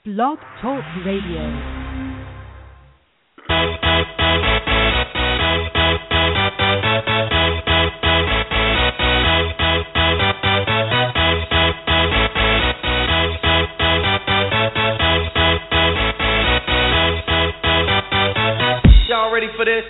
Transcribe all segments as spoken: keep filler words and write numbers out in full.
Blog Talk Radio. For this.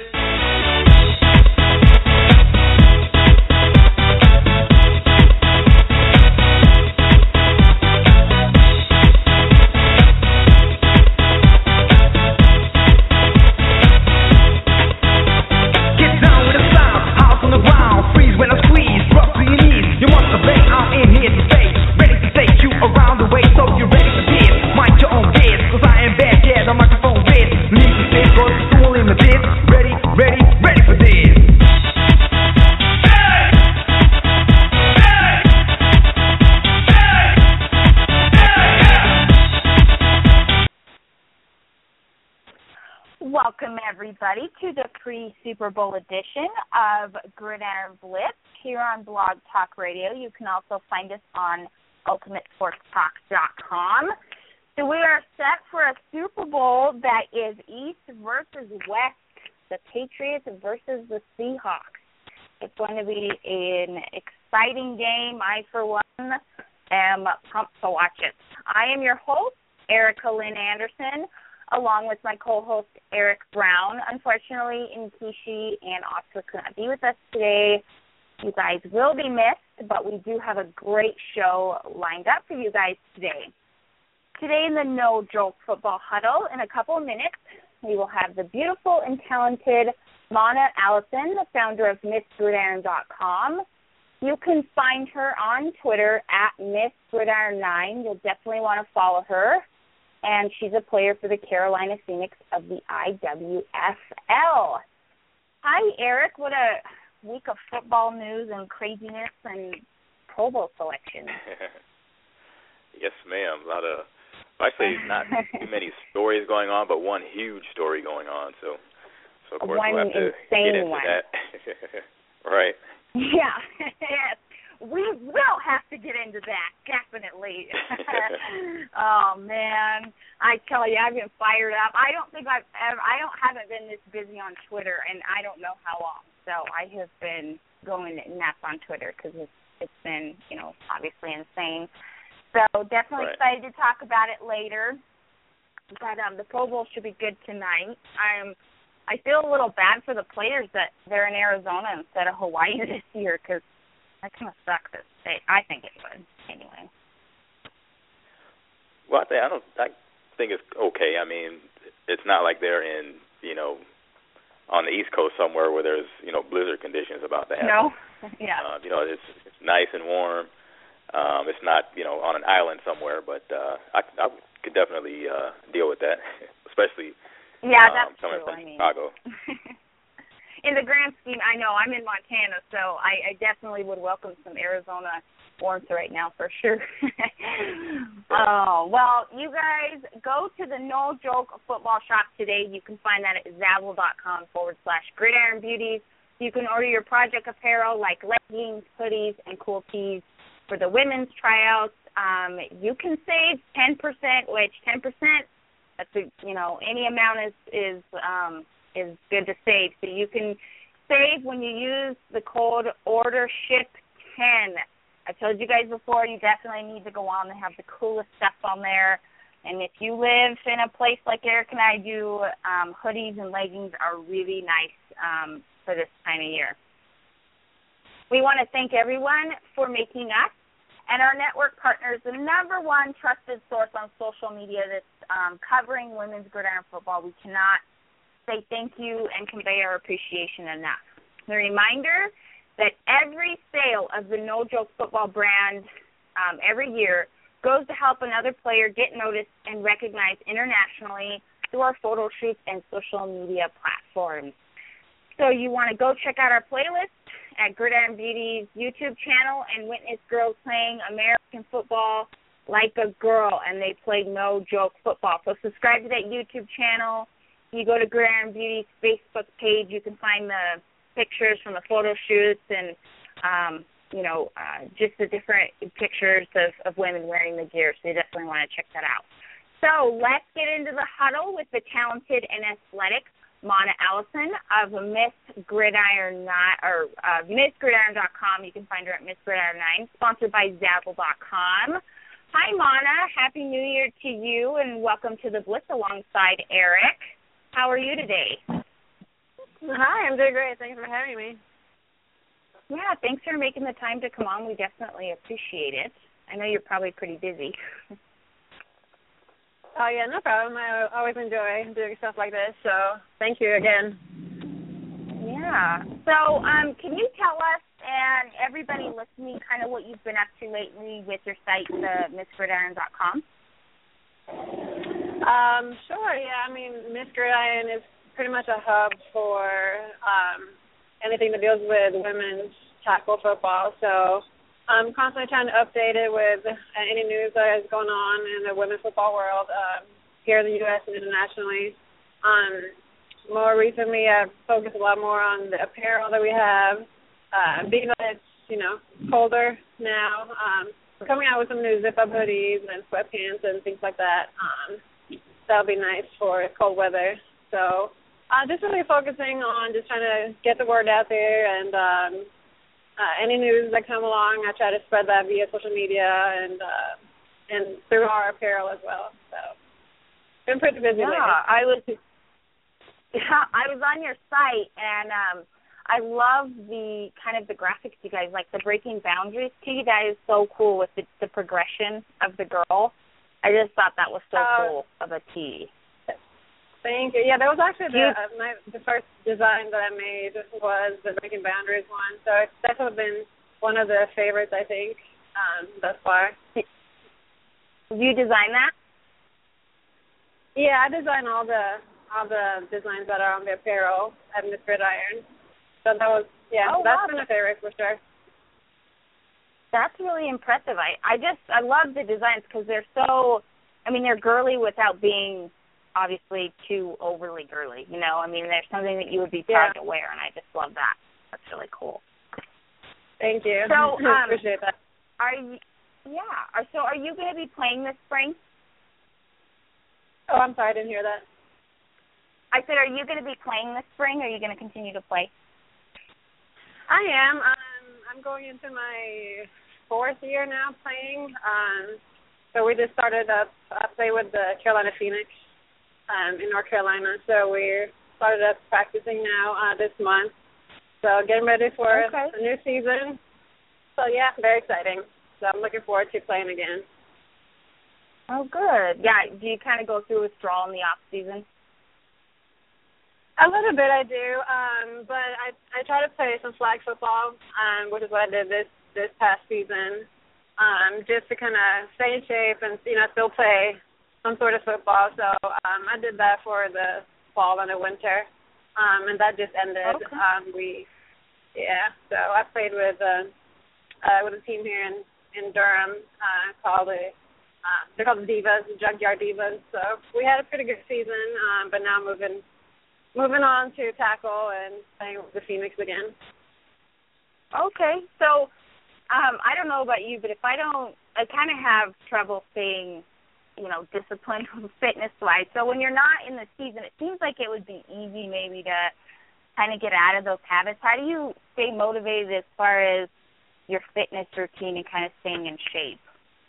Welcome, everybody, to the pre-Super Bowl edition of Gridiron Blitz here on Blog Talk Radio. You can also find us on ultimate sports talk dot com. So we are set for a Super Bowl that is East versus West, the Patriots versus the Seahawks. It's going to be an exciting game. I, for one, am pumped to watch it. I am your host, Erica Lynn Anderson, along with my co-host, Eric Brown. Unfortunately, Nkishi and Oscar could not be with us today. You guys will be missed, but we do have a great show lined up for you guys today. Today in the No Joke Football Huddle, in a couple of minutes, we will have the beautiful and talented Mona Allison, the founder of Miss Gridiron dot com. You can find her on Twitter at Miss Gridiron nine. You'll definitely want to follow her. And she's a player for the Carolina Phoenix of the I W F L. Hi, Eric. What a week of football news and craziness and Pro Bowl selections. Yes, ma'am. A lot of, actually, not too many stories going on, but one huge story going on. So, so of course, one we'll have to insane get into one. that. Right. Yeah. Yes. We will have to get into that, definitely. Oh, man. I tell you, I've been fired up. I don't think I've ever, I don't, haven't been this busy on Twitter, and I don't know how long. So I have been going nuts on Twitter because it's, it's been, you know, obviously insane. So definitely right. excited to talk about it later. But um, the Pro Bowl should be good tonight. I'm, I feel a little bad for the players that they're in Arizona instead of Hawaii this year because that kind of sucks. It, I think it would, anyway. Well, I think I don't. I think it's okay. I mean, it's not like they're in, you know, on the East Coast somewhere where there's, you know, blizzard conditions about to happen. No, yeah. Uh, you know, it's it's nice and warm. Um, it's not, you know, on an island somewhere, but uh, I, I could definitely uh, deal with that, especially yeah, um, that's coming true. from I mean. Chicago. In the grand scheme, I know, I'm in Montana, so I, I definitely would welcome some Arizona warmth right now for sure. Oh, well, you guys go to the No Joke Football Shop today. You can find that at Zazzle.com forward slash Gridiron Beauties. You can order your project apparel like leggings, hoodies, and cool tees for the women's tryouts. Um, you can save ten percent, which ten percent, that's a, you know, any amount is, is um, is good to save. So you can save when you use the code order ship ten. I told you guys before, you definitely need to go on. They have the coolest stuff on there. And if you live in a place like Eric and I do, um, hoodies and leggings are really nice um, for this time of year. We want to thank everyone for making us and our network partners the number one trusted source on social media that's um, covering women's gridiron football. We cannot say thank you and convey our appreciation enough. The reminder that every sale of the No Joke Football brand um, every year goes to help another player get noticed and recognized internationally through our photo shoots and social media platforms. So you want to go check out our playlist at Gridiron Beauty's YouTube channel and witness girls playing American football like a girl, and they play No Joke Football. So subscribe to that YouTube channel. You go to Gridiron Beauty's Facebook page, you can find the pictures from the photo shoots and, um, you know, uh, just the different pictures of, of women wearing the gear. So you definitely want to check that out. So let's get into the huddle with the talented and athletic Mona Allison of Miss Gridiron nine, or uh, Miss Gridiron dot com. You can find her at Miss Gridiron nine, sponsored by Zazzle dot com. Hi, Mona. Happy New Year to you, and welcome to the Blitz alongside Eric. How are you today? Hi, I'm doing great. Thanks for having me. Yeah, thanks for making the time to come on. We definitely appreciate it. I know you're probably pretty busy. Oh, yeah, no problem. I always enjoy doing stuff like this, so thank you again. Yeah. So um, can you tell us and everybody listening kind of what you've been up to lately with your site, the Miss Gridiron dot com? Um, sure, yeah. I mean, Miss Gridiron is pretty much a hub for um, anything that deals with women's tackle football, so I'm constantly trying to update it with any news that is going on in the women's football world um, here in the U S and internationally. Um, more recently, I've focused a lot more on the apparel that we have. Uh, being that it's, you know, colder now, um, we're coming out with some new zip-up hoodies and sweatpants and things like that. Um, that'll be nice for cold weather. So uh, just really focusing on just trying to get the word out there and um, Uh, any news that come along, I try to spread that via social media and uh, and through our apparel as well. So, been pretty busy yeah, lately. I was. Yeah, I was on your site and um, I love the kind of the graphics you guys like, the breaking boundaries tee. That is so cool with the, the progression of the girl. I just thought that was so uh, cool of a tee. Thank you. Yeah, that was actually the uh, my, the first design that I made was the Breaking Boundaries one. So it's definitely been one of the favorites, I think, um, thus far. Did you design that? Yeah, I design all the all the designs that are on the apparel at Miss Gridiron. So that was yeah, oh, that's wow. been a favorite for sure. That's really impressive. I I just I love the designs because they're so. I mean, they're girly without being obviously too overly girly, you know. I mean, there's something that you would be proud yeah. to wear, and I just love that. That's really cool. Thank you. So, um, I appreciate that. Are you? Yeah. Are, so, are you going to be playing this spring? Oh, I'm sorry, I didn't hear that. I said, are you going to be playing this spring, or are you going to continue to play? I am. Um, I'm going into my fourth year now playing. Um, so we just started up. I play with the Carolina Phoenix. Um, in North Carolina, so we're started up practicing now uh, this month. So getting ready for okay. a new season. So yeah, very exciting. So I'm looking forward to playing again. Oh, good. Yeah. Do you kind of go through withdrawal in the off season? A little bit, I do. Um, but I I try to play some flag football, um, which is what I did this this past season, um, just to kind of stay in shape and you know still play some sort of football. So um, I did that for the fall and the winter, um, and that just ended. Okay. Um, we, yeah. So I played with uh, uh, with a team here in in Durham uh, called the uh, they're called the Divas, the Junkyard Divas. So we had a pretty good season, um, but now moving moving on to tackle and playing with the Phoenix again. Okay. So um, I don't know about you, but if I don't, I kind of have trouble staying, you know, disciplined fitness-wise. So when you're not in the season, it seems like it would be easy maybe to kind of get out of those habits. How do you stay motivated as far as your fitness routine and kind of staying in shape?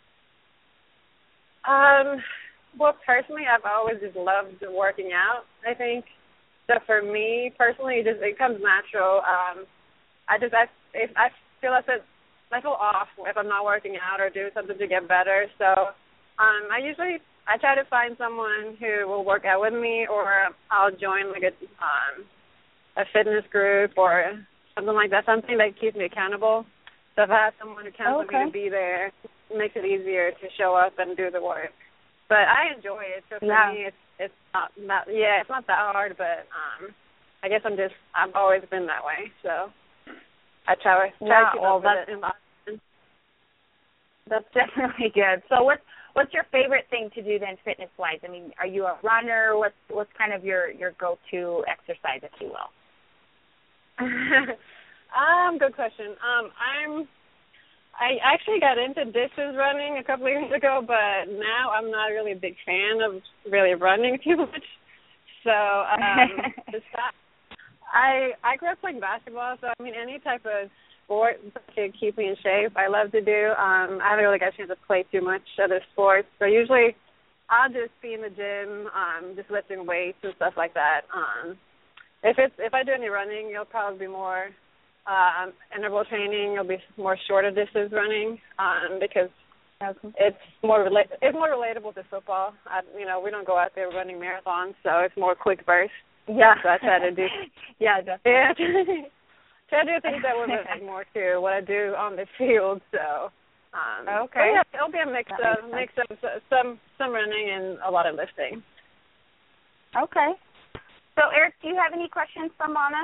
Um, well, personally, I've always just loved working out, I think. So for me, personally, it just it comes natural. Um, I just, I, if I feel like it, I feel off if I'm not working out or doing something to get better. So Um, I usually I try to find someone who will work out with me, or I'll join like a um, a fitness group or something like that, something that keeps me accountable. So if I have someone who counts okay. on me to be there, it makes it easier to show up and do the work. But I enjoy it. So for yeah. me, it's it's not, not yeah, it's not that hard. But um, I guess I'm just I've always been that way. So I try, try yeah, to keep well, up with that's, it. In my, that's definitely good. So what's what's your favorite thing to do then, fitness wise? I mean, are you a runner? What's what's kind of your your go to exercise, if you will? um, good question. Um, I'm I actually got into distance running a couple of years ago, but now I'm not really a big fan of really running too much. So um, besides, I I grew up playing basketball, so I mean any type of sport that could keep me in shape, I love to do. Um, I haven't really got a chance to play too much other sports, so usually I'll just be in the gym, um, just lifting weights and stuff like that. Um, if it's if I do any running, it'll probably be more. Um, interval training will be more shorter distance running um, because it's more rela- it's more relatable to football. I, you know, we don't go out there running marathons, so it's more quick burst. Yeah. So I try to do yeah, definitely. Yeah, try to do things that would relate more to what I do on the field. So um, okay, yeah, it'll be a mix that of mix of some some running and a lot of lifting. Okay. So Eric, do you have any questions from Lana?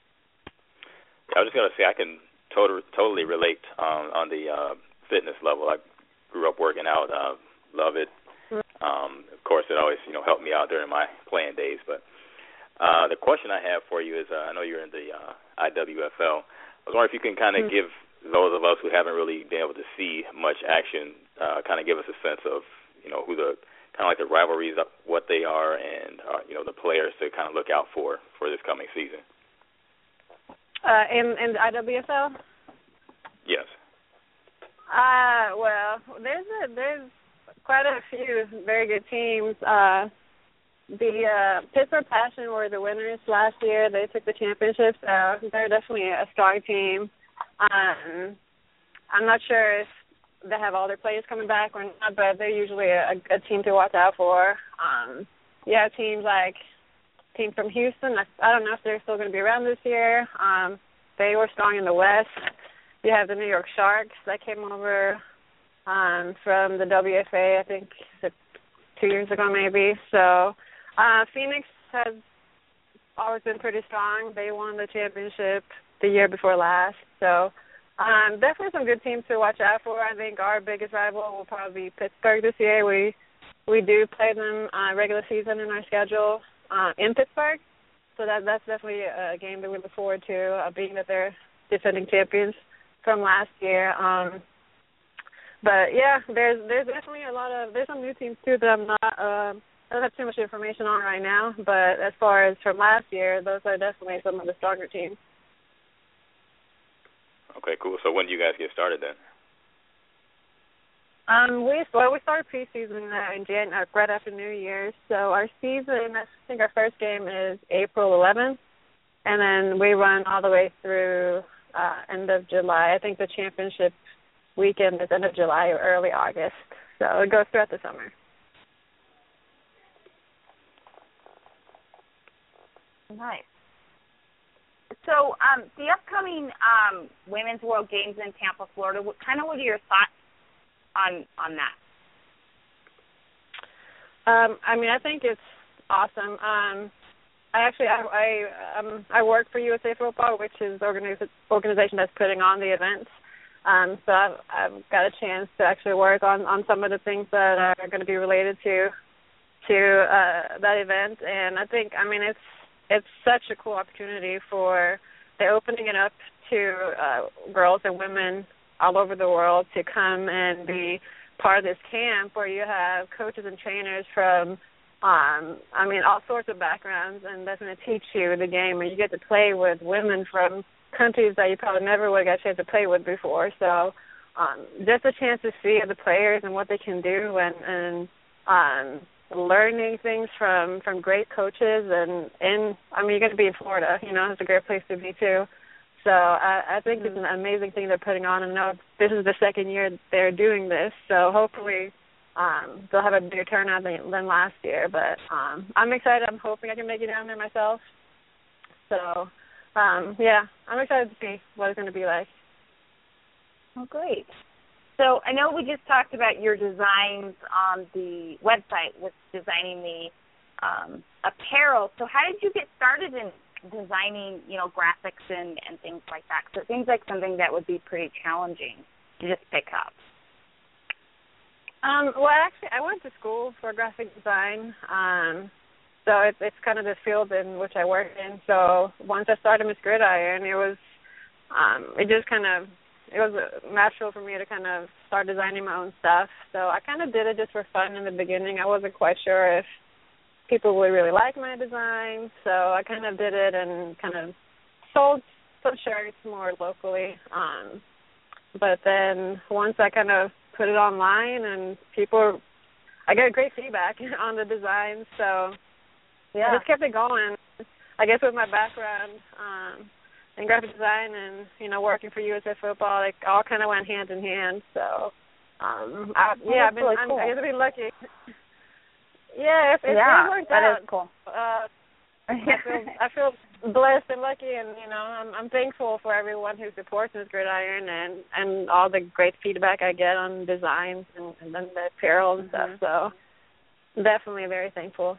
I was just going to say I can totally totally relate um, on the uh, fitness level. I grew up working out, uh, love it. Um, of course, it always you know helped me out during my playing days. But uh, the question I have for you is, uh, I know you're in the uh, I W F L. I was wondering if you can kind of mm-hmm. give those of us who haven't really been able to see much action, uh, kind of give us a sense of you know who the kind of like the rivalries, what they are, and uh, you know the players to kind of look out for for this coming season. Uh, in, in the I W F L? Yes. Uh, well, there's a, there's quite a few very good teams. Uh, the uh, Pittsburgh Passion were the winners last year. They took the championship, so they're definitely a strong team. Um, I'm not sure if they have all their players coming back or not, but they're usually a, a team to watch out for. Um, yeah, teams like team from Houston. I, I don't know if they're still going to be around this year. Um, they were strong in the West. You have the New York Sharks that came over um, from the W F A, I think two years ago maybe. So uh, Phoenix has always been pretty strong. They won the championship the year before last. So um, definitely some good teams to watch out for. I think our biggest rival will probably be Pittsburgh this year. We we do play them uh, regular season in our schedule. Uh, in Pittsburgh, so that that's definitely a game that we look forward to, uh, being that they're defending champions from last year. Um, but yeah, there's there's definitely a lot of there's some new teams too that I'm not uh, I don't have too much information on right now. But as far as from last year, those are definitely some of the stronger teams. Okay, cool. So when do you guys get started then? Um, we well, we started preseason uh, in Jan uh, right after New Year's. So our season, I think our first game is April eleventh, and then we run all the way through uh, end of July. I think the championship weekend is end of July or early August. So it goes throughout the summer. Nice. So um, the upcoming um, Women's World Games in Tampa, Florida. What kind of what are your thoughts on on that? Um, I mean, I think it's awesome. Um, I actually I I, um, I work for U S A Football, which is the organiz- organization that's putting on the events. Um, so I've, I've got a chance to actually work on, on some of the things that are going to be related to to uh, that event. And I think, I mean, it's it's such a cool opportunity for they're opening it up to uh, girls and women all over the world to come and be part of this camp where you have coaches and trainers from, um, I mean, all sorts of backgrounds, and that's going to teach you the game, and you get to play with women from countries that you probably never would have got a chance to play with before. So um, just a chance to see the players and what they can do, and, and um, learning things from, from great coaches. And, and, I mean, you're going to be in Florida. You know, it's a great place to be, too. So I, I think it's an amazing thing they're putting on, and know this is the second year they're doing this. So hopefully um, they'll have a bigger turnout than, than last year. But um, I'm excited. I'm hoping I can make it down there myself. So, um, yeah, I'm excited to see what it's going to be like. Oh, great. So I know we just talked about your designs on the website with designing the um, apparel. So how did you get started in designing, you know, graphics and, and things like that? Because it seems like something that would be pretty challenging to just pick up. Um, well, actually, I went to school for graphic design, um, so it's it's kind of the field in which I work in. So once I started Miss Gridiron, it was um, it just kind of it was natural for me to kind of start designing my own stuff. So I kind of did it just for fun in the beginning. I wasn't quite sure if people would really like my design, so I kind of did it and kind of sold some shirts more locally. Um, but then once I kind of put it online and people, I got great feedback on the design, so yeah, I just kept it going. I guess with my background um, in graphic design and, you know, working for U S A Football, it all kind of went hand in hand. So, um, I, yeah, I've been, really I'm, cool. I've been lucky. Yeah, it, it yeah, really worked that out. is cool. Uh, I feel I feel blessed and lucky, and you know, I'm I'm thankful for everyone who supports Miss Gridiron and and all the great feedback I get on designs and, and then the apparel and mm-hmm. stuff. So definitely very thankful.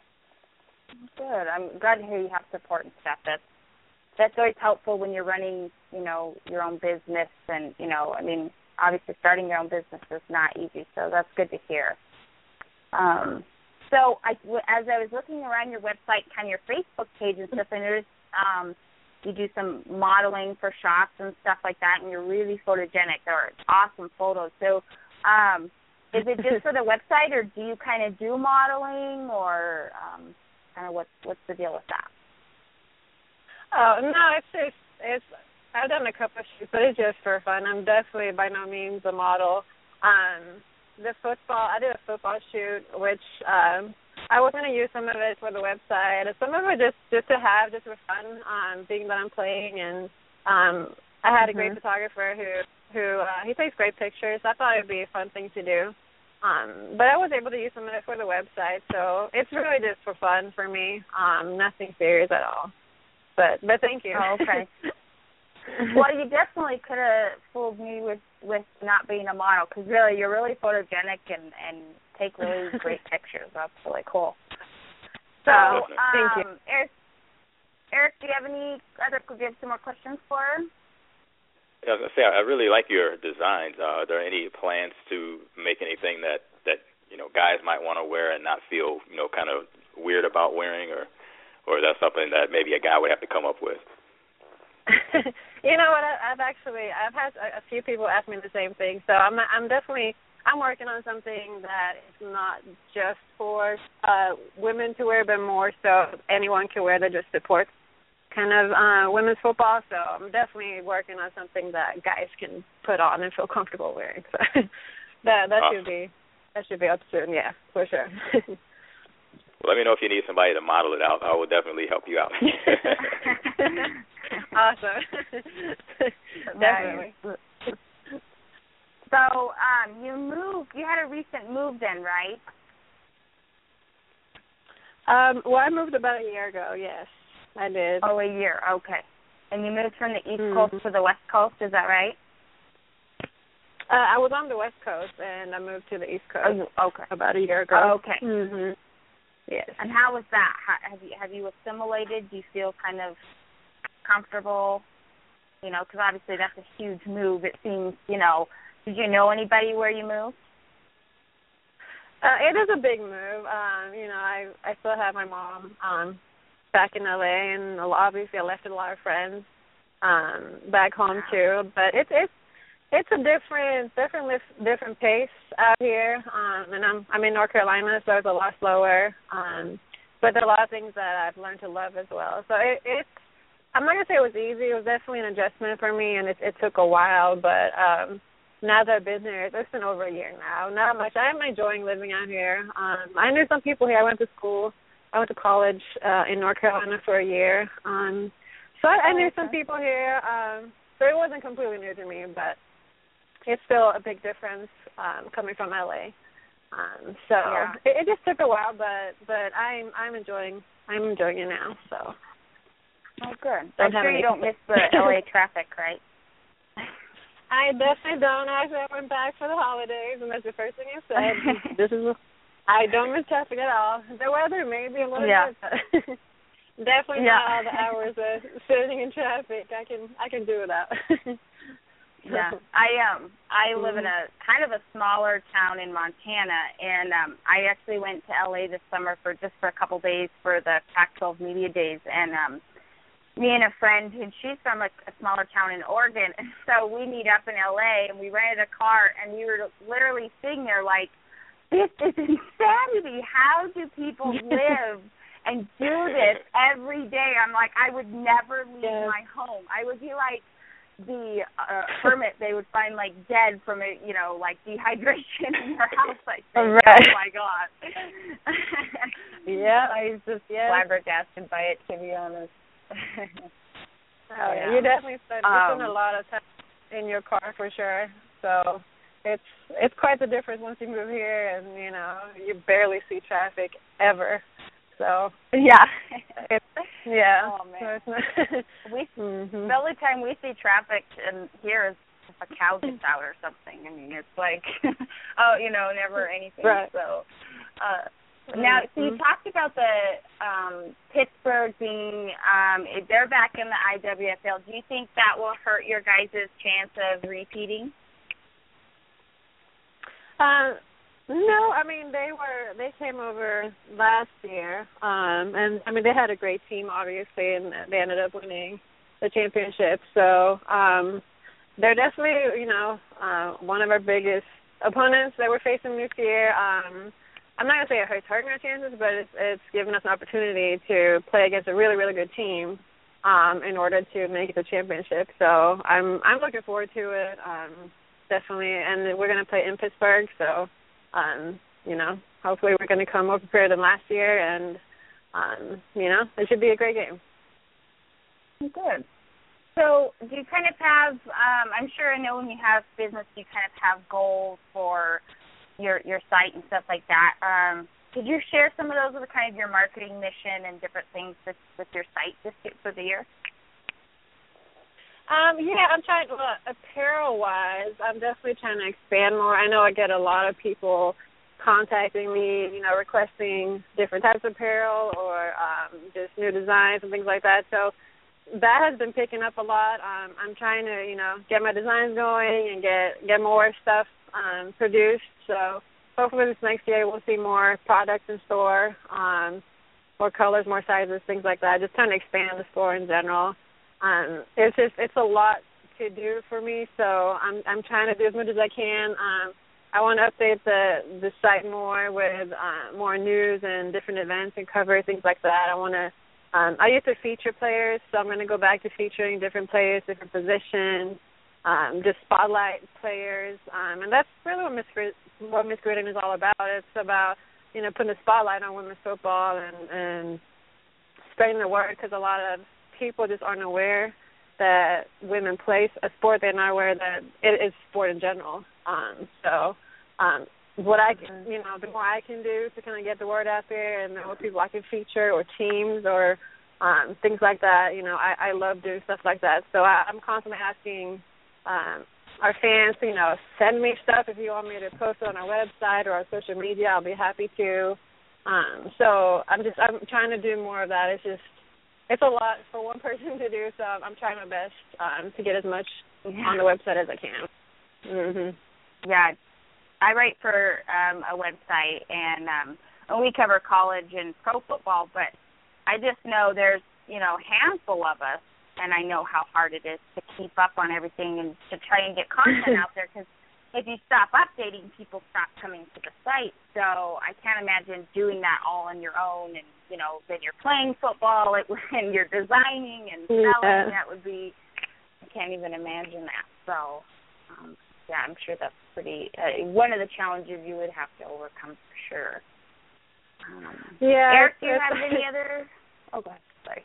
Good. I'm glad to hear you have support and stuff. That's that's always helpful when you're running, you know, your own business, and you know, I mean, obviously starting your own business is not easy, so that's good to hear. Um. So I, as I was looking around your website, kind of your Facebook page and stuff, and there's um, you do some modeling for shops and stuff like that, and you're really photogenic. They're awesome photos. So um, is it just for the website, or do you kind of do modeling, or um, kind of what's what's the deal with that? Oh no, it's just it's. I've done a couple of shoots, but it's just for fun. I'm definitely by no means a model. Um, The football, I did a football shoot, which um, I was going to use some of it for the website, and some of it just, just to have, just for fun, um, being that I'm playing. And um, I had a great mm-hmm. photographer who, who uh, he takes great pictures. I thought it would be a fun thing to do. Um, but I was able to use some of it for the website, so it's really just for fun for me, um, nothing serious at all. But but thank you. Oh, okay. Well, you definitely could have fooled me with, with not being a model, because really, you're really photogenic and, and take really great pictures. That's really cool. So, oh, um, thank you. Eric, Eric, do you have any other, do you have some more questions for her? Yeah, I was going to say, I really like your designs. Uh, are there any plans to make anything that, that, you know, guys might want to wear and not feel, you know, kind of weird about wearing, or, or is that something that maybe a guy would have to come up with? You know what? I, I've actually I've had a, a few people ask me the same thing. So I'm I'm definitely I'm working on something that is not just for uh, women to wear, but more so anyone can wear that just supports kind of uh, women's football. So I'm definitely working on something that guys can put on and feel comfortable wearing. So that that awesome. should be that should be up soon. Yeah, for sure. Well, let me know if you need somebody to model it out. I will definitely help you out. Awesome. Definitely. So, um, you moved, you had a recent move then, right? Um, well, I moved about a year ago, yes. I did. Oh, a year, okay. And you moved from the East mm-hmm. Coast to the West Coast, is that right? Uh, I was on the West Coast, and I moved to the East Coast oh, okay. about a year ago. Okay. Mm-hmm. Yes. And how was that? How, have you have you assimilated? Do you feel kind of comfortable? You know, because obviously that's a huge move. It seems, you know, did you know anybody where you moved? Uh, it is a big move. Um, you know, I I still have my mom um, back in L A, and obviously I left a lot of friends um, back home too. But it's it's it's a different different different pace out here, um, and I'm I'm in North Carolina, so it's a lot slower. Um, but there are a lot of things that I've learned to love as well. So it, it's I'm not gonna say it was easy. It was definitely an adjustment for me, and it, it took a while. But um, now that I've been here, it's been over a year now. Not much. I'm enjoying living out here. Um, I knew some people here. I went to school. I went to college uh, in North Carolina for a year. Um, so I, I knew some people here. Um, so it wasn't completely new to me, but it's still a big difference um, coming from L A. Um, so yeah. it, it just took a while, but but I'm I'm enjoying I'm enjoying it now. So. Oh, good. I'm sure you don't miss the L A traffic, right? I definitely don't. Actually, I went back for the holidays, and that's the first thing I said. This is, I don't miss traffic at all. The weather may be a little yeah. bit, but definitely yeah. not all the hours of sitting in traffic. I can I can do without. Yeah, I um I live in a kind of a smaller town in Montana, and um I actually went to L A this summer for just for a couple days for the Pac twelve Media Days, and um me and a friend, and she's from a, a smaller town in Oregon, and so we meet up in L A, and we rented a car, and we were literally sitting there like, this is insanity. How do people live and do this every day? I'm like, I would never leave yes. my home. I would be like the uh, hermit they would find, like, dead from, a, you know, like, dehydration in their house. Like, right. Oh, my God. Yeah, I was just yeah. flabbergasted by it, to be honest. Oh, yeah. You definitely spend, um, you spend a lot of time in your car for sure. So it's it's quite the difference once you move here, and you know you barely see traffic ever. So yeah, it's, yeah. Oh man, so we mm-hmm. the only time we see traffic in here is if a cow gets out or something. I mean, it's like oh, you know, never anything. Right. So. Uh, Now, so you talked about the um, Pittsburgh being, um, they're back in the I W F L. Do you think that will hurt your guys' chance of repeating? Uh, no, I mean, they were, they came over last year, um, and, I mean, they had a great team, obviously, and they ended up winning the championship. So um, they're definitely, you know, uh, one of our biggest opponents that we're facing this year. Um I'm not going to say it hurts hurting our chances, but it's, it's given us an opportunity to play against a really, really good team um, in order to make it to the championship. So I'm I'm looking forward to it, um, definitely. And we're going to play in Pittsburgh, so, um, you know, hopefully we're going to come more prepared than last year, and, um, you know, it should be a great game. Good. So do you kind of have, um, I'm sure I know when you have business, you kind of have goals for your your site and stuff like that. Um, could you share some of those with kind of your marketing mission and different things with, with your site this for the year? Um, yeah, I'm trying, well, apparel-wise, I'm definitely trying to expand more. I know I get a lot of people contacting me, you know, requesting different types of apparel or um, just new designs and things like that. So that has been picking up a lot. Um, I'm trying to, you know, get my designs going and get, get more stuff um, produced. So hopefully this next year we'll see more products in store, um, more colors, more sizes, things like that. Just trying to expand the store in general. Um, it's just it's a lot to do for me, so I'm I'm trying to do as much as I can. Um, I want to update the the site more with uh, more news and different events and cover things like that. I want to. Um, I used to feature players, so I'm going to go back to featuring different players, different positions. Um, just spotlight players, um, and that's really what Miss Gr- what Miss Griden is all about. It's about you know putting a spotlight on women's football and, and spreading the word, because a lot of people just aren't aware that women play a sport. They're not aware that it is sport in general. Um, so um, what I can, you know, the more I can do to kind of get the word out there and what people I can feature or teams or um, things like that. You know, I, I love doing stuff like that. So I, I'm constantly asking. Um, our fans, you know, send me stuff if you want me to post it on our website or our social media. I'll be happy to. Um, so I'm just I'm trying to do more of that. It's just it's a lot for one person to do, so I'm trying my best um, to get as much yeah. on the website as I can. Mm-hmm. Yeah, I write for um, a website, and um, we cover college and pro football, but I just know there's you know a handful of us. And I know how hard it is to keep up on everything and to try and get content out there, because if you stop updating, people stop coming to the site. So I can't imagine doing that all on your own, and, you know, then you're playing football and you're designing and selling. Yeah. That would be, I can't even imagine that. So, um, yeah, I'm sure that's pretty, uh, one of the challenges you would have to overcome for sure. Um, yeah. Eric, do you have any other? Oh, go ahead. Sorry.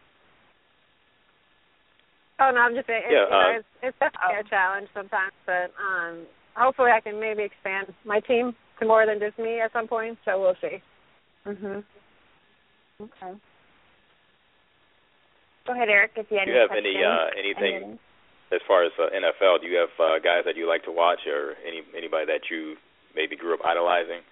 Oh, no, I'm just saying, it's, yeah, you know, uh, it's, it's definitely a challenge sometimes, but um, hopefully I can maybe expand my team to more than just me at some point, so we'll see. Mhm. Okay. Go ahead, Eric, if you have do you any have any, questions. uh, anything, anything as far as uh, N F L, do you have uh, guys that you like to watch or any anybody that you maybe grew up idolizing?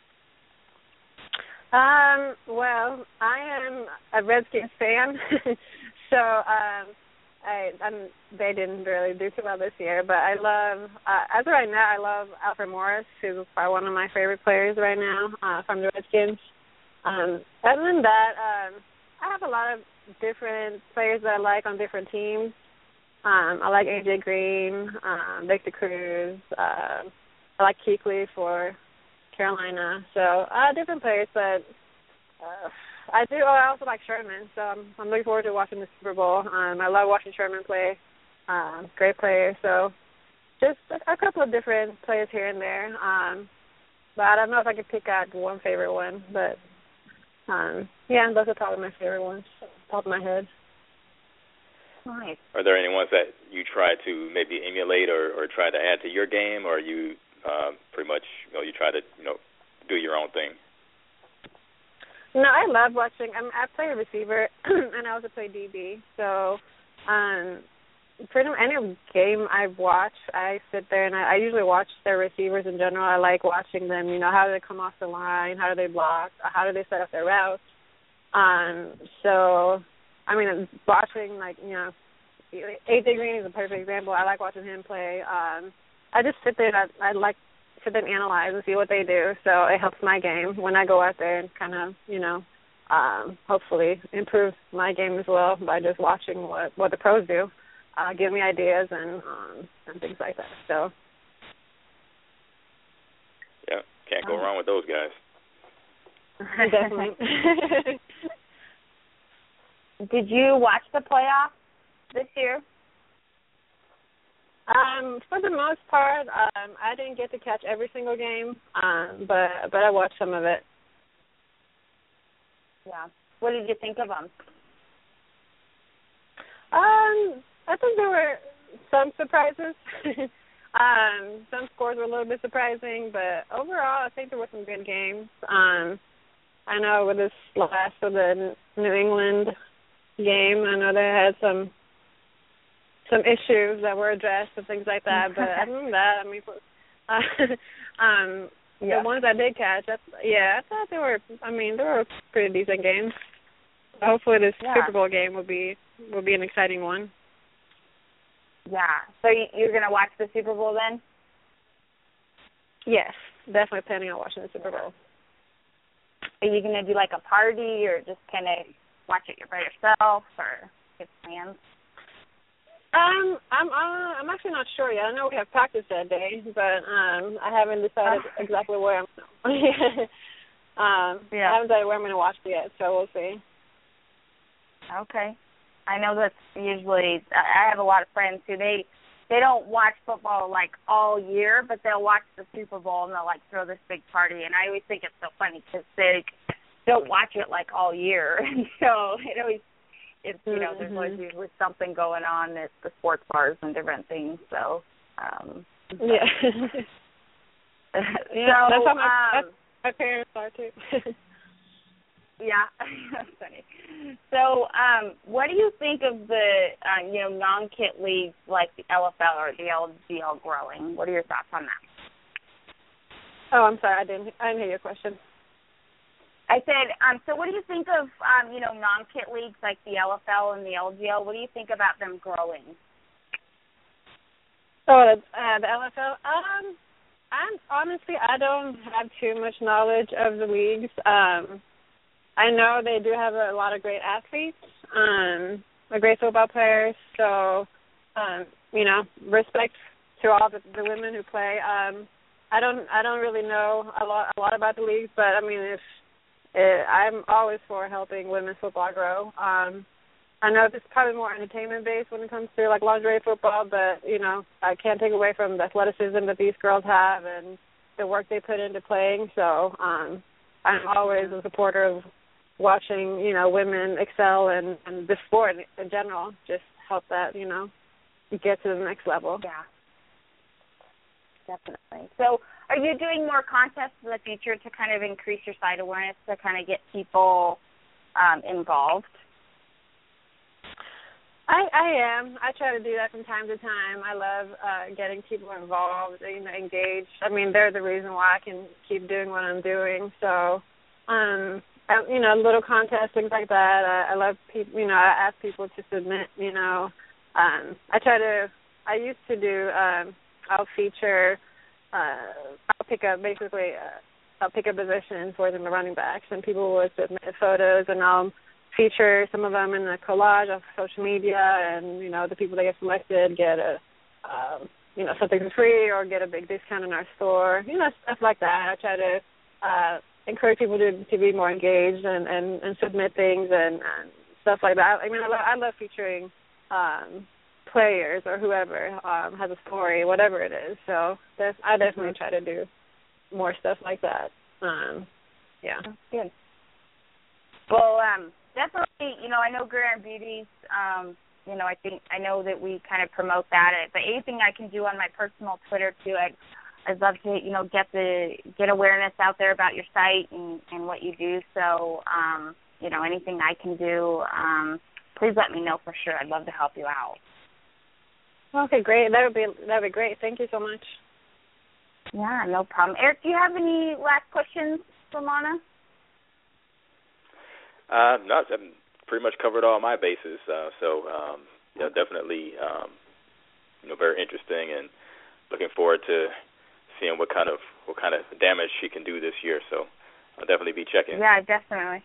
Um, well, I am a Redskins fan, so um, I, I'm, they didn't really do too well this year, but I love, uh, as of right now, I love Alfred Morris, who's probably one of my favorite players right now uh, from the Redskins. Um, other than that, um, I I have a lot of different players that I like on different teams. Um, I like A J Green, um, Victor Cruz. Uh, I like Kuechly for Carolina. So uh, different players, but uh, I do. Oh, I also like Sherman. So I'm, I'm looking forward to watching the Super Bowl. Um, I love watching Sherman play. Um, great player. So just a, a couple of different players here and there. Um, but I don't know if I could pick out one favorite one. But um, yeah, those are probably my favorite ones, off the top of my head. Nice. Are there any ones that you try to maybe emulate or, or try to add to your game, or you uh, pretty much, you know, you try to, you know, do your own thing? No, I love watching. I, mean, I play a receiver, and I also play D B. So, um, pretty much any game I watch, I sit there and I, I usually watch their receivers in general. I like watching them. You know, how do they come off the line? How do they block? How do they set up their routes? Um, so. I mean, watching, like, you know, A J Green is a perfect example. I like watching him play. Um, I just sit there and I, I like sit there and analyze and see what they do. So it helps my game when I go out there and kind of, you know, um, hopefully improve my game as well by just watching what, what the pros do, uh, give me ideas and um, and things like that. So. Yeah, can't go um, wrong with those guys. Definitely. Did you watch the playoffs this year? Um, for the most part, um, I didn't get to catch every single game, um, but but I watched some of it. Yeah. What did you think of them? Um, I think there were some surprises. um, some scores were a little bit surprising, but overall, I think there were some good games. Um, I know with this last of the New England game, I know they had some some issues that were addressed and things like that, but other than that, I mean, uh, um, yeah. the ones I did catch, I, yeah, I thought they were. I mean, they were pretty decent games. Hopefully, this yeah. Super Bowl game will be will be an exciting one. Yeah. So you're gonna watch the Super Bowl then? Yes, definitely planning on watching the Super Bowl. Are you gonna do like a party or just kind of watch it by yourself or get plans? Um, I'm uh, I'm actually not sure yet. I know we have practice that day, but um, I haven't decided exactly where I'm. um, yeah. I haven't decided where I'm going to watch it yet, so we'll see. Okay, I know that's usually. I have a lot of friends who they they don't watch football like all year, but they'll watch the Super Bowl and they'll like throw this big party. And I always think it's so funny because they don't watch it like all year, and so it always it's you know mm-hmm. there's always usually something going on at the sports bars and different things. So um, yeah, yeah, so, that's how my, um, that's my parents are too. Yeah, that's funny. So, um, what do you think of the uh, you know non-kit leagues like the L F L or the L G L growing? What are your thoughts on that? Oh, I'm sorry, I didn't I didn't hear your question. I said, um, so what do you think of, um, you know, non-kit leagues like the L F L and the L G L? What do you think about them growing? Oh, the, uh, the L F L? Um, I'm, honestly, I don't have too much knowledge of the leagues. Um, I know they do have a lot of great athletes, um, great football players, so, um, you know, respect to all the, the women who play. Um, I don't I don't really know a lot, a lot about the leagues, but, I mean, if It, I'm always for helping women's football grow. Um, I know it's probably more entertainment-based when it comes to, like, lingerie football, but, you know, I can't take away from the athleticism that these girls have and the work they put into playing. So um, I'm always a supporter of watching, you know, women excel and, and the sport in general, just help that, you know, get to the next level. Yeah, definitely. So are you doing more contests in the future to kind of increase your site awareness, to kind of get people um, involved? I, I am. I try to do that from time to time. I love uh, getting people involved, you know, engaged. I mean, they're the reason why I can keep doing what I'm doing. So, um, I, you know, little contests, things like that. I, I love people, you know, I ask people to submit, you know. Um, I try to, I used to do, um, I'll feature Uh, I'll pick up basically uh, I'll pick a position for them, the running backs, and people would submit photos, and I'll feature some of them in a collage of social media, and, you know, the people that get selected get a, um, you know, something for free or get a big discount in our store, you know, stuff like that. I try to uh, encourage people to to be more engaged and, and, and submit things and, and stuff like that. I mean, I love, I love featuring um, players or whoever um, has a story, whatever it is. So that's, I definitely try to do more stuff like that. Um, yeah. Good. Well, um, definitely, you know, I know Gridiron Beauties, um, you know, I think, I know that we kind of promote that, but anything I can do on my personal Twitter, too, I'd, I'd love to, you know, get the, get awareness out there about your site and, and what you do. So, um, you know, anything I can do, um, please let me know for sure. I'd love to help you out. Okay, great. That would be, that would be great. Thank you so much. Yeah, no problem. Eric, do you have any last questions for Mana? Uh, no, I've pretty much covered all my bases. Uh, so, um, you know, definitely, um, you know, very interesting, and looking forward to seeing what kind of what kind of damage she can do this year. So, I'll definitely be checking. Yeah, definitely.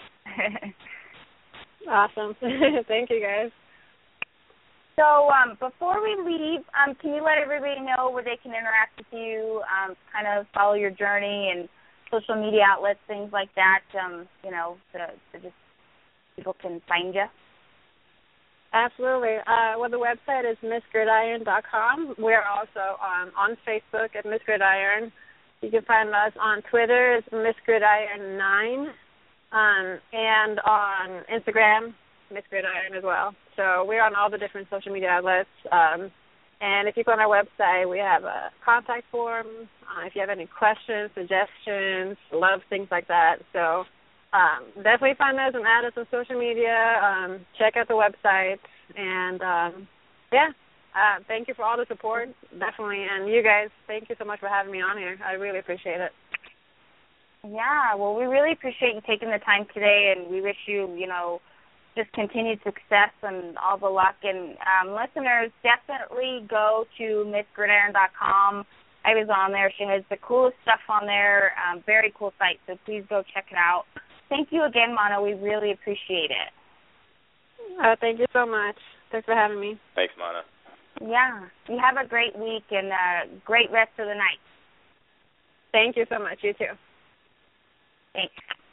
Awesome. Thank you, guys. So, um, before we leave, um, can you let everybody know where they can interact with you, um, kind of follow your journey and social media outlets, things like that, um, you know, so, so just people can find you? Absolutely. Uh, well, the website is miss gridiron dot com. We're also um, on Facebook at Miss Gridiron. You can find us on Twitter as Miss Gridiron nine, um, and on Instagram, Miss Gridiron as well. So we're on all the different social media outlets. Um, and if you go on our website, we have a contact form. Uh, if you have any questions, suggestions, love, things like that. So um, definitely find us and add us on social media. Um, check out the website. And, um, yeah, uh, thank you for all the support, definitely. And you guys, thank you so much for having me on here. I really appreciate it. Yeah, well, we really appreciate you taking the time today, and we wish you, you know, just continued success and all the luck. And um, listeners, definitely go to miss gridiron dot com. I was on there. She has the coolest stuff on there, um, very cool site, so please go check it out. Thank you again, Mana. We really appreciate it. Uh, thank you so much. Thanks for having me. Thanks, Mana. Yeah. You have a great week and a great rest of the night. Thank you so much. You too. Thanks.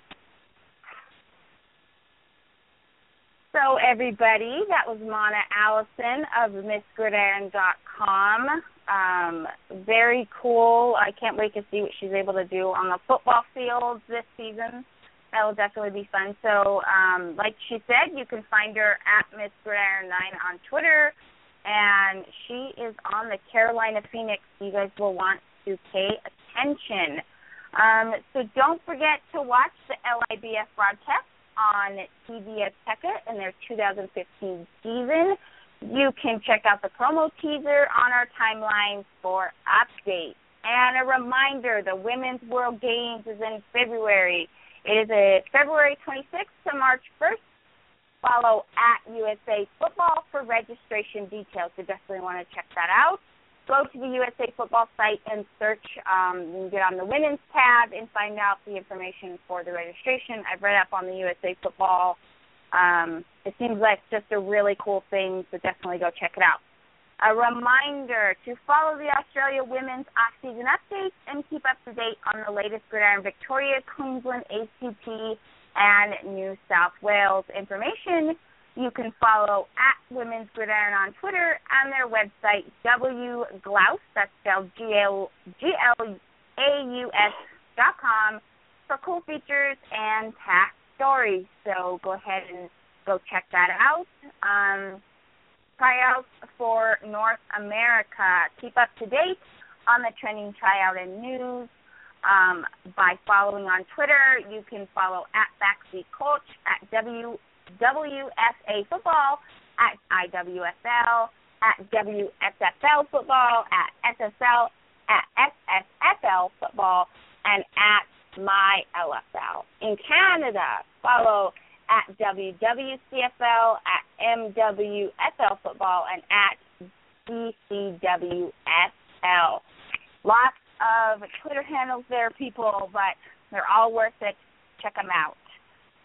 So, everybody, that was Mana Allison of miss gridiron dot com. Um, very cool. I can't wait to see what she's able to do on the football field this season. That will definitely be fun. So, um, like she said, you can find her at Miss Gridiron nine on Twitter, and she is on the Carolina Phoenix. You guys will want to pay attention. Um, so don't forget to watch the L I B F broadcast on T V Azteca in their two thousand fifteen season. You can check out the promo teaser on our timeline for updates. And a reminder, the Women's World Games is in February. It is a February twenty-sixth to March first. Follow at U S A Football for registration details. So definitely want to check that out. Go to the U S A Football site and search. Um, you can get on the Women's tab and find out the information for the registration. I've read up on the U S A Football. Um, it seems like just a really cool thing, so definitely go check it out. A reminder to follow the Australia Women's off-season updates and keep up to date on the latest Gridiron Victoria, Queensland, A C T, and New South Wales information. You can follow at Women's Gridiron on Twitter and their website, W Glouse, that's spelled G L A U S dot com, for cool features and past stories. So go ahead and go check that out. Um, tryouts for North America. Keep up to date on the trending tryout and news um, by following on Twitter. You can follow at Backseat Coach, at W. W S A Football, at I W S L, at W S F L Football, at S S L, at S S F L Football, and at My L F L. In Canada, follow at W W C F L, at M W F L Football, and at B C W S L. Lots of Twitter handles there, people, but they're all worth it. Check them out.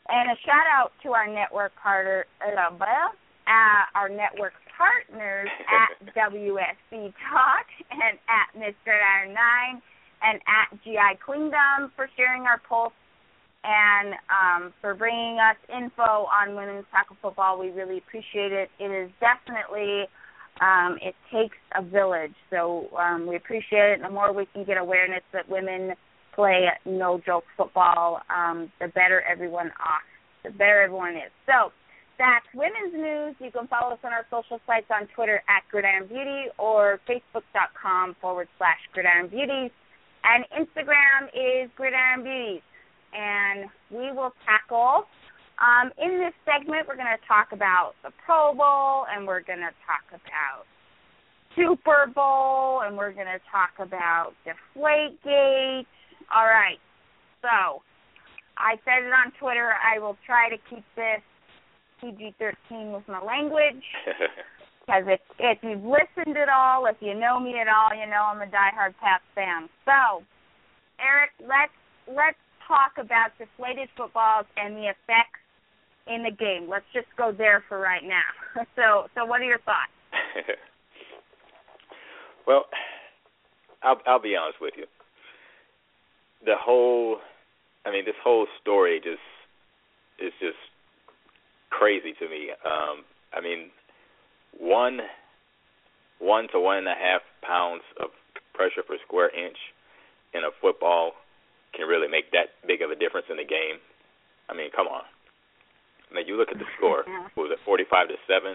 And a shout out to our network partner, uh, uh, our network partners at W S C Talk and at Miss Gridiron nine and at G I Queendom for sharing our pulse and um, for bringing us info on women's tackle football. We really appreciate it. It is definitely, um, it takes a village, so um, we appreciate it. The more we can get awareness that women play no-joke football, um, the better everyone off, the better everyone is. So that's women's news. You can follow us on our social sites on Twitter at Gridiron Beauty or Facebook.com forward slash Gridiron Beauties. And Instagram is Gridiron Beauties. And we will tackle, um, in this segment, we're going to talk about the Pro Bowl, and we're going to talk about Super Bowl, and we're going to talk about Deflategate. All right. So I said it on Twitter. I will try to keep this P G thirteen with my language. Because if, if you've listened at all, if you know me at all, you know I'm a diehard Pats fan. So, Eric, let's let's talk about deflated footballs and the effects in the game. Let's just go there for right now. So, so what are your thoughts? Well, I'll, I'll be honest with you. The whole, I mean, this whole story just is just crazy to me. Um, I mean, one, one to one and a half pounds of pressure per square inch in a football can really make that big of a difference in the game. I mean, come on. I mean, you look at the score. Yeah. What was it, forty-five to seven?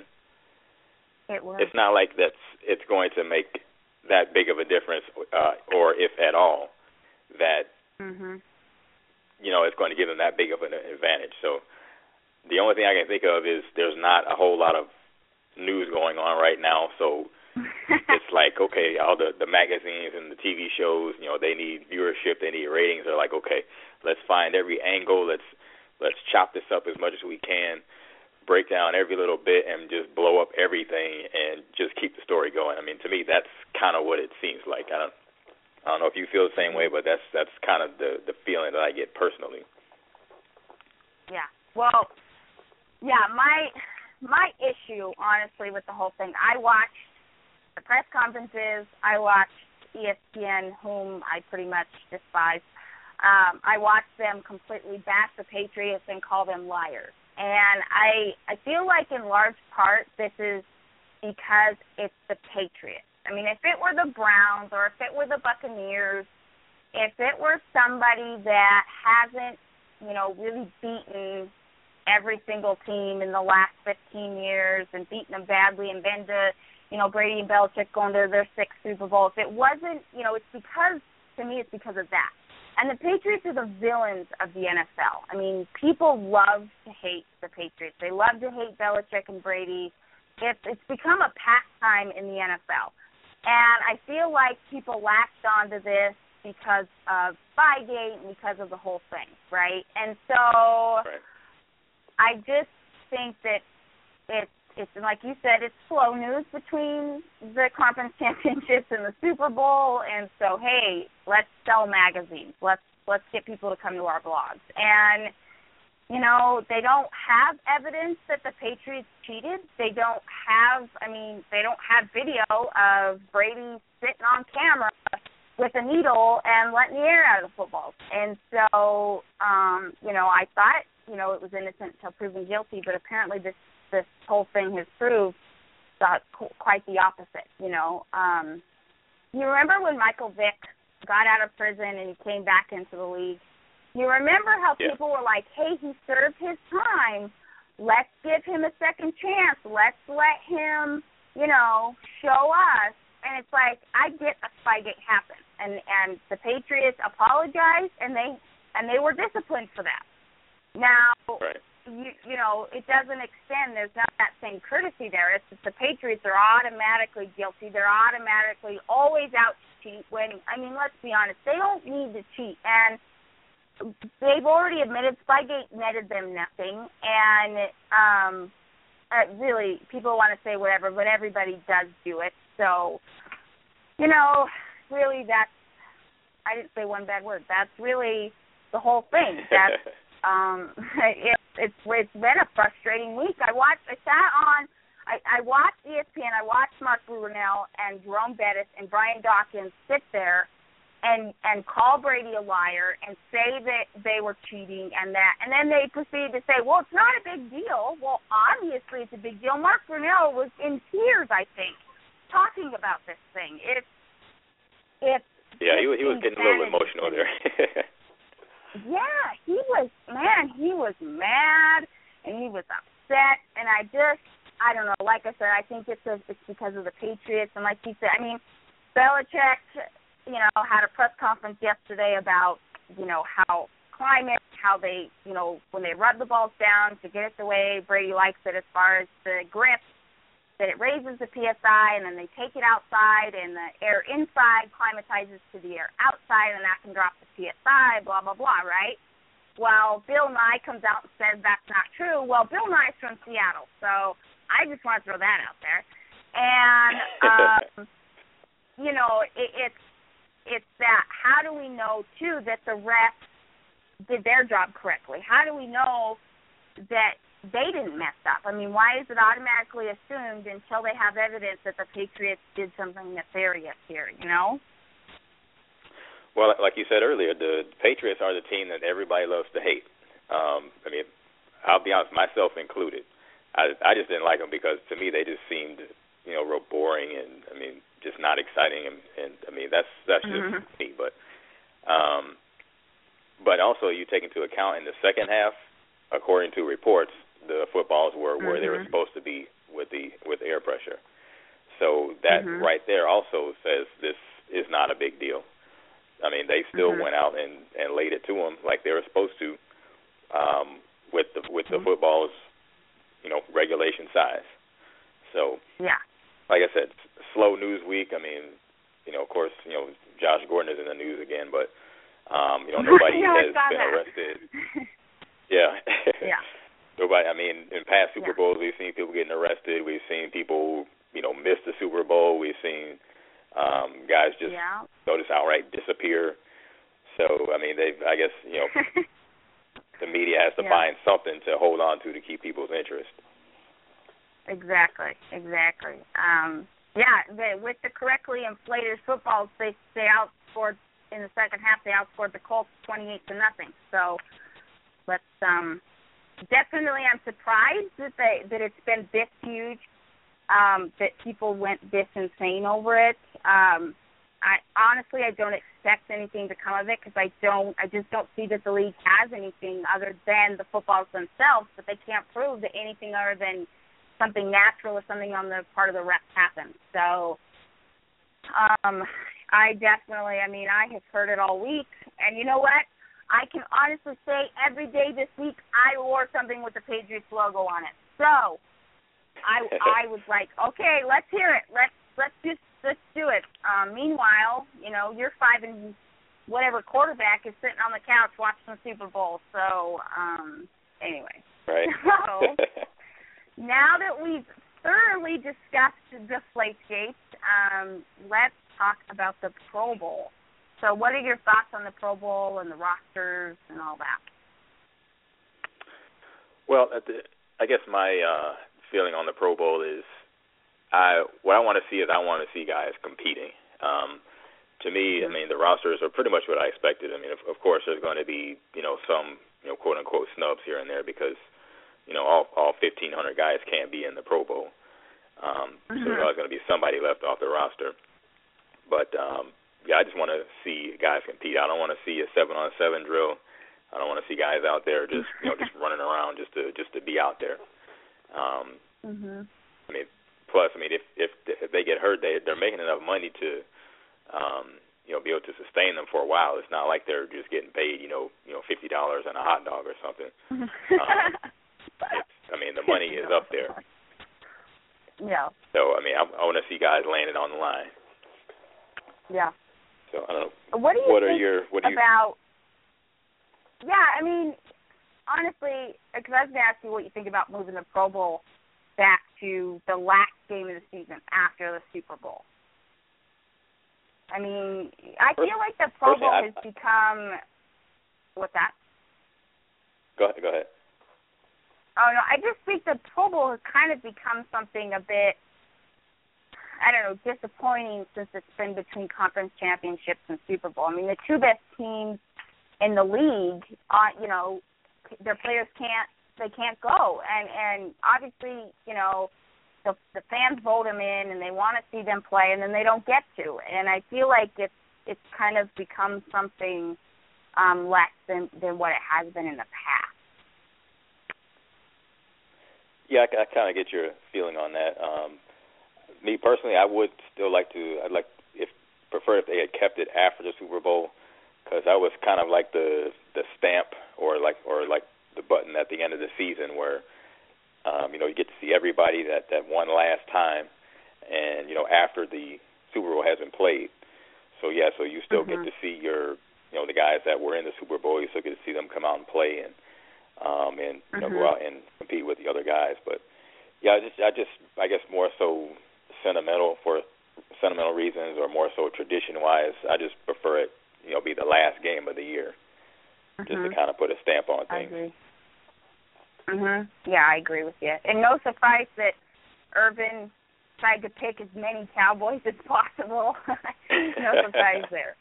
It was. It's not like that's it's going to make that big of a difference, uh, or if at all, that mm-hmm. you know it's going to give them that big of an advantage. So the only thing I can think of is there's not a whole lot of news going on right now, so it's like, okay, all the, the magazines and the T V shows, you know, they need viewership, they need ratings. They're like, okay, let's find every angle, let's let's chop this up as much as we can, break down every little bit, and just blow up everything and just keep the story going. I mean, to me, that's kind of what it seems like. I don't, I don't know if you feel the same way, but that's that's kind of the, the feeling that I get personally. Yeah. Well, yeah, my my issue, honestly, with the whole thing, I watched the press conferences, I watched E S P N, whom I pretty much despise. Um, I watched them completely bash the Patriots and call them liars. And I I feel like in large part this is because it's the Patriots. I mean, if it were the Browns or if it were the Buccaneers, if it were somebody that hasn't, you know, really beaten every single team in the last fifteen years and beaten them badly and been to, you know, Brady and Belichick going to their sixth Super Bowl. If it wasn't, you know, it's because, to me, it's because of that. And the Patriots are the villains of the N F L. I mean, people love to hate the Patriots. They love to hate Belichick and Brady. It's, it's become a pastime in the N F L. And I feel like people latched onto this because of Spygate and because of the whole thing, right? And so right. I just think that it's, It's like you said, it's slow news between the conference championships and the Super Bowl, and so hey, let's sell magazines. Let's let's get people to come to our blogs. And you know, they don't have evidence that the Patriots cheated. They don't have, I mean, they don't have video of Brady sitting on camera with a needle and letting the air out of the footballs. And so, um, you know, I thought, you know, it was innocent until proven guilty, but apparently this. this whole thing has proved uh, quite the opposite, you know. Um, you remember when Michael Vick got out of prison and he came back into the league? You remember how yeah. people were like, hey, he served his time. Let's give him a second chance. Let's let him, you know, show us. And it's like, I get a Spygate happen. And, and the Patriots apologized, and they and they were disciplined for that. Now, right. You, you know, it doesn't extend. There's not that same courtesy there. It's just the Patriots are automatically guilty. They're automatically always out to cheat when, I mean, let's be honest, they don't need to cheat. And they've already admitted Spygate netted them nothing. And um, uh, really, people want to say whatever, but everybody does do it. So, you know, really that's, I didn't say one bad word. That's really the whole thing. That's, um, it, it's it's been a frustrating week. I watched. I sat on. I, I watched E S P N. I watched Mark Brunell and Jerome Bettis and Brian Dawkins sit there and and call Brady a liar and say that they were cheating and that, and then they proceeded to say, well, it's not a big deal. Well, obviously it's a big deal. Mark Brunell was in tears, I think, talking about this thing. It's it's yeah, he was he was getting a little emotional there. Yeah, he was, man, he was mad, and he was upset, and I just, I don't know, like I said, I think it's, a, it's because of the Patriots, and like he said, I mean, Belichick, you know, had a press conference yesterday about, you know, how climate, how they, you know, when they rub the balls down to get it the way Brady likes it as far as the grip, that it raises the P S I, and then they take it outside, and the air inside climatizes to the air outside, and that can drop the P S I, blah, blah, blah, right? Well, Bill Nye comes out and says that's not true. Well, Bill Nye is from Seattle, so I just want to throw that out there. And, um, you know, it, it's it's that how do we know, too, that the refs did their job correctly? How do we know that they didn't mess up? I mean, why is it automatically assumed until they have evidence that the Patriots did something nefarious here, you know? Well, like you said earlier, the Patriots are the team that everybody loves to hate. Um, I mean, I'll be honest, myself included. I, I just didn't like them because, to me, they just seemed, you know, real boring and, I mean, just not exciting. And, and I mean, that's that's just mm-hmm. me. But, um, but also you take into account in the second half, according to reports, the footballs were where mm-hmm. they were supposed to be with the with air pressure. So that mm-hmm. right there also says this is not a big deal. I mean, they still mm-hmm. went out and, and laid it to them like they were supposed to um, with the with the mm-hmm. footballs, you know, regulation size. So, yeah, like I said, slow news week. I mean, you know, of course, you know, Josh Gordon is in the news again, but um, you know, nobody no, has been that. arrested. Yeah. Yeah. Nobody, I mean, in past Super yeah. Bowls, we've seen people getting arrested. We've seen people, you know, miss the Super Bowl. We've seen um, guys just, yeah. you know, just outright disappear. So, I mean, they, I guess, you know, the media has to yeah. find something to hold on to to keep people's interest. Exactly, exactly. Um, yeah, the, with the correctly inflated footballs, they they outscored in the second half. They outscored the Colts twenty-eight to nothing. So let's. Um, Definitely, I'm surprised that they that it's been this huge, um, that people went this insane over it. Um, I honestly, I don't expect anything to come of it because I don't, I just don't see that the league has anything other than the footballs themselves. But they can't prove that anything other than something natural or something on the part of the refs happened. So, um, I definitely, I mean, I have heard it all week, and you know what? I can honestly say every day this week I wore something with the Patriots logo on it. So I I was like, okay, let's hear it. Let's let's just let's do it. Um, meanwhile, you know, your five and whatever quarterback is sitting on the couch watching the Super Bowl. So um, anyway, right. So now that we've thoroughly discussed Deflategate, um, let's talk about the Pro Bowl. So what are your thoughts on the Pro Bowl and the rosters and all that? Well, at the, I guess my uh, feeling on the Pro Bowl is I what I want to see is I want to see guys competing. Um, to me, I mean, the rosters are pretty much what I expected. I mean, of, of course, there's going to be, you know, some, you know, quote-unquote snubs here and there because, you know, all, all fifteen hundred guys can't be in the Pro Bowl. Um, mm-hmm. So there's always going to be somebody left off the roster. But, um, yeah, I just want to see guys compete. I don't want to see a seven-on-seven drill. I don't want to see guys out there just, you know, just running around just to just to be out there. Um, mm-hmm. I mean, plus, I mean, if if, if they get hurt, they they're making enough money to, um, you know, be able to sustain them for a while. It's not like they're just getting paid, you know, you know, fifty dollars and a hot dog or something. um, it's, I mean, the money is up there. Yeah. So I mean, I, I want to see guys landing on the line. Yeah. So I don't know. What do you what think are your, what do you, about? Yeah, I mean, honestly, because I was going to ask you what you think about moving the Pro Bowl back to the last game of the season after the Super Bowl. I mean, I feel like the Pro Bowl has become. What's that? Go ahead. Go ahead. Oh no, I just think the Pro Bowl has kind of become something a bit, I don't know, disappointing since it's been between conference championships and Super Bowl. I mean, the two best teams in the league, uh, you know, their players can't, they can't go, and and obviously, you know, the the fans vote them in, and they want to see them play, and then they don't get to, and I feel like it's it's kind of become something um, less than than what it has been in the past. Yeah, I, I kind of get your feeling on that. Um, me personally, I would still like to. I'd like if prefer if they had kept it after the Super Bowl, because that was kind of like the the stamp or like or like the button at the end of the season where um, you know you get to see everybody that that won last time, and you know after the Super Bowl has been played. So yeah, so you still mm-hmm. get to see your you know the guys that were in the Super Bowl. You still get to see them come out and play and um, and you know mm-hmm. go out and compete with the other guys. But yeah, I just I just I guess more so sentimental for sentimental reasons or more so tradition wise. I just prefer it you know be the last game of the year. Mm-hmm. Just to kind of put a stamp on things. I agree. Mhm. Yeah, I agree with you. And no surprise that Urban tried to pick as many Cowboys as possible. No surprise there.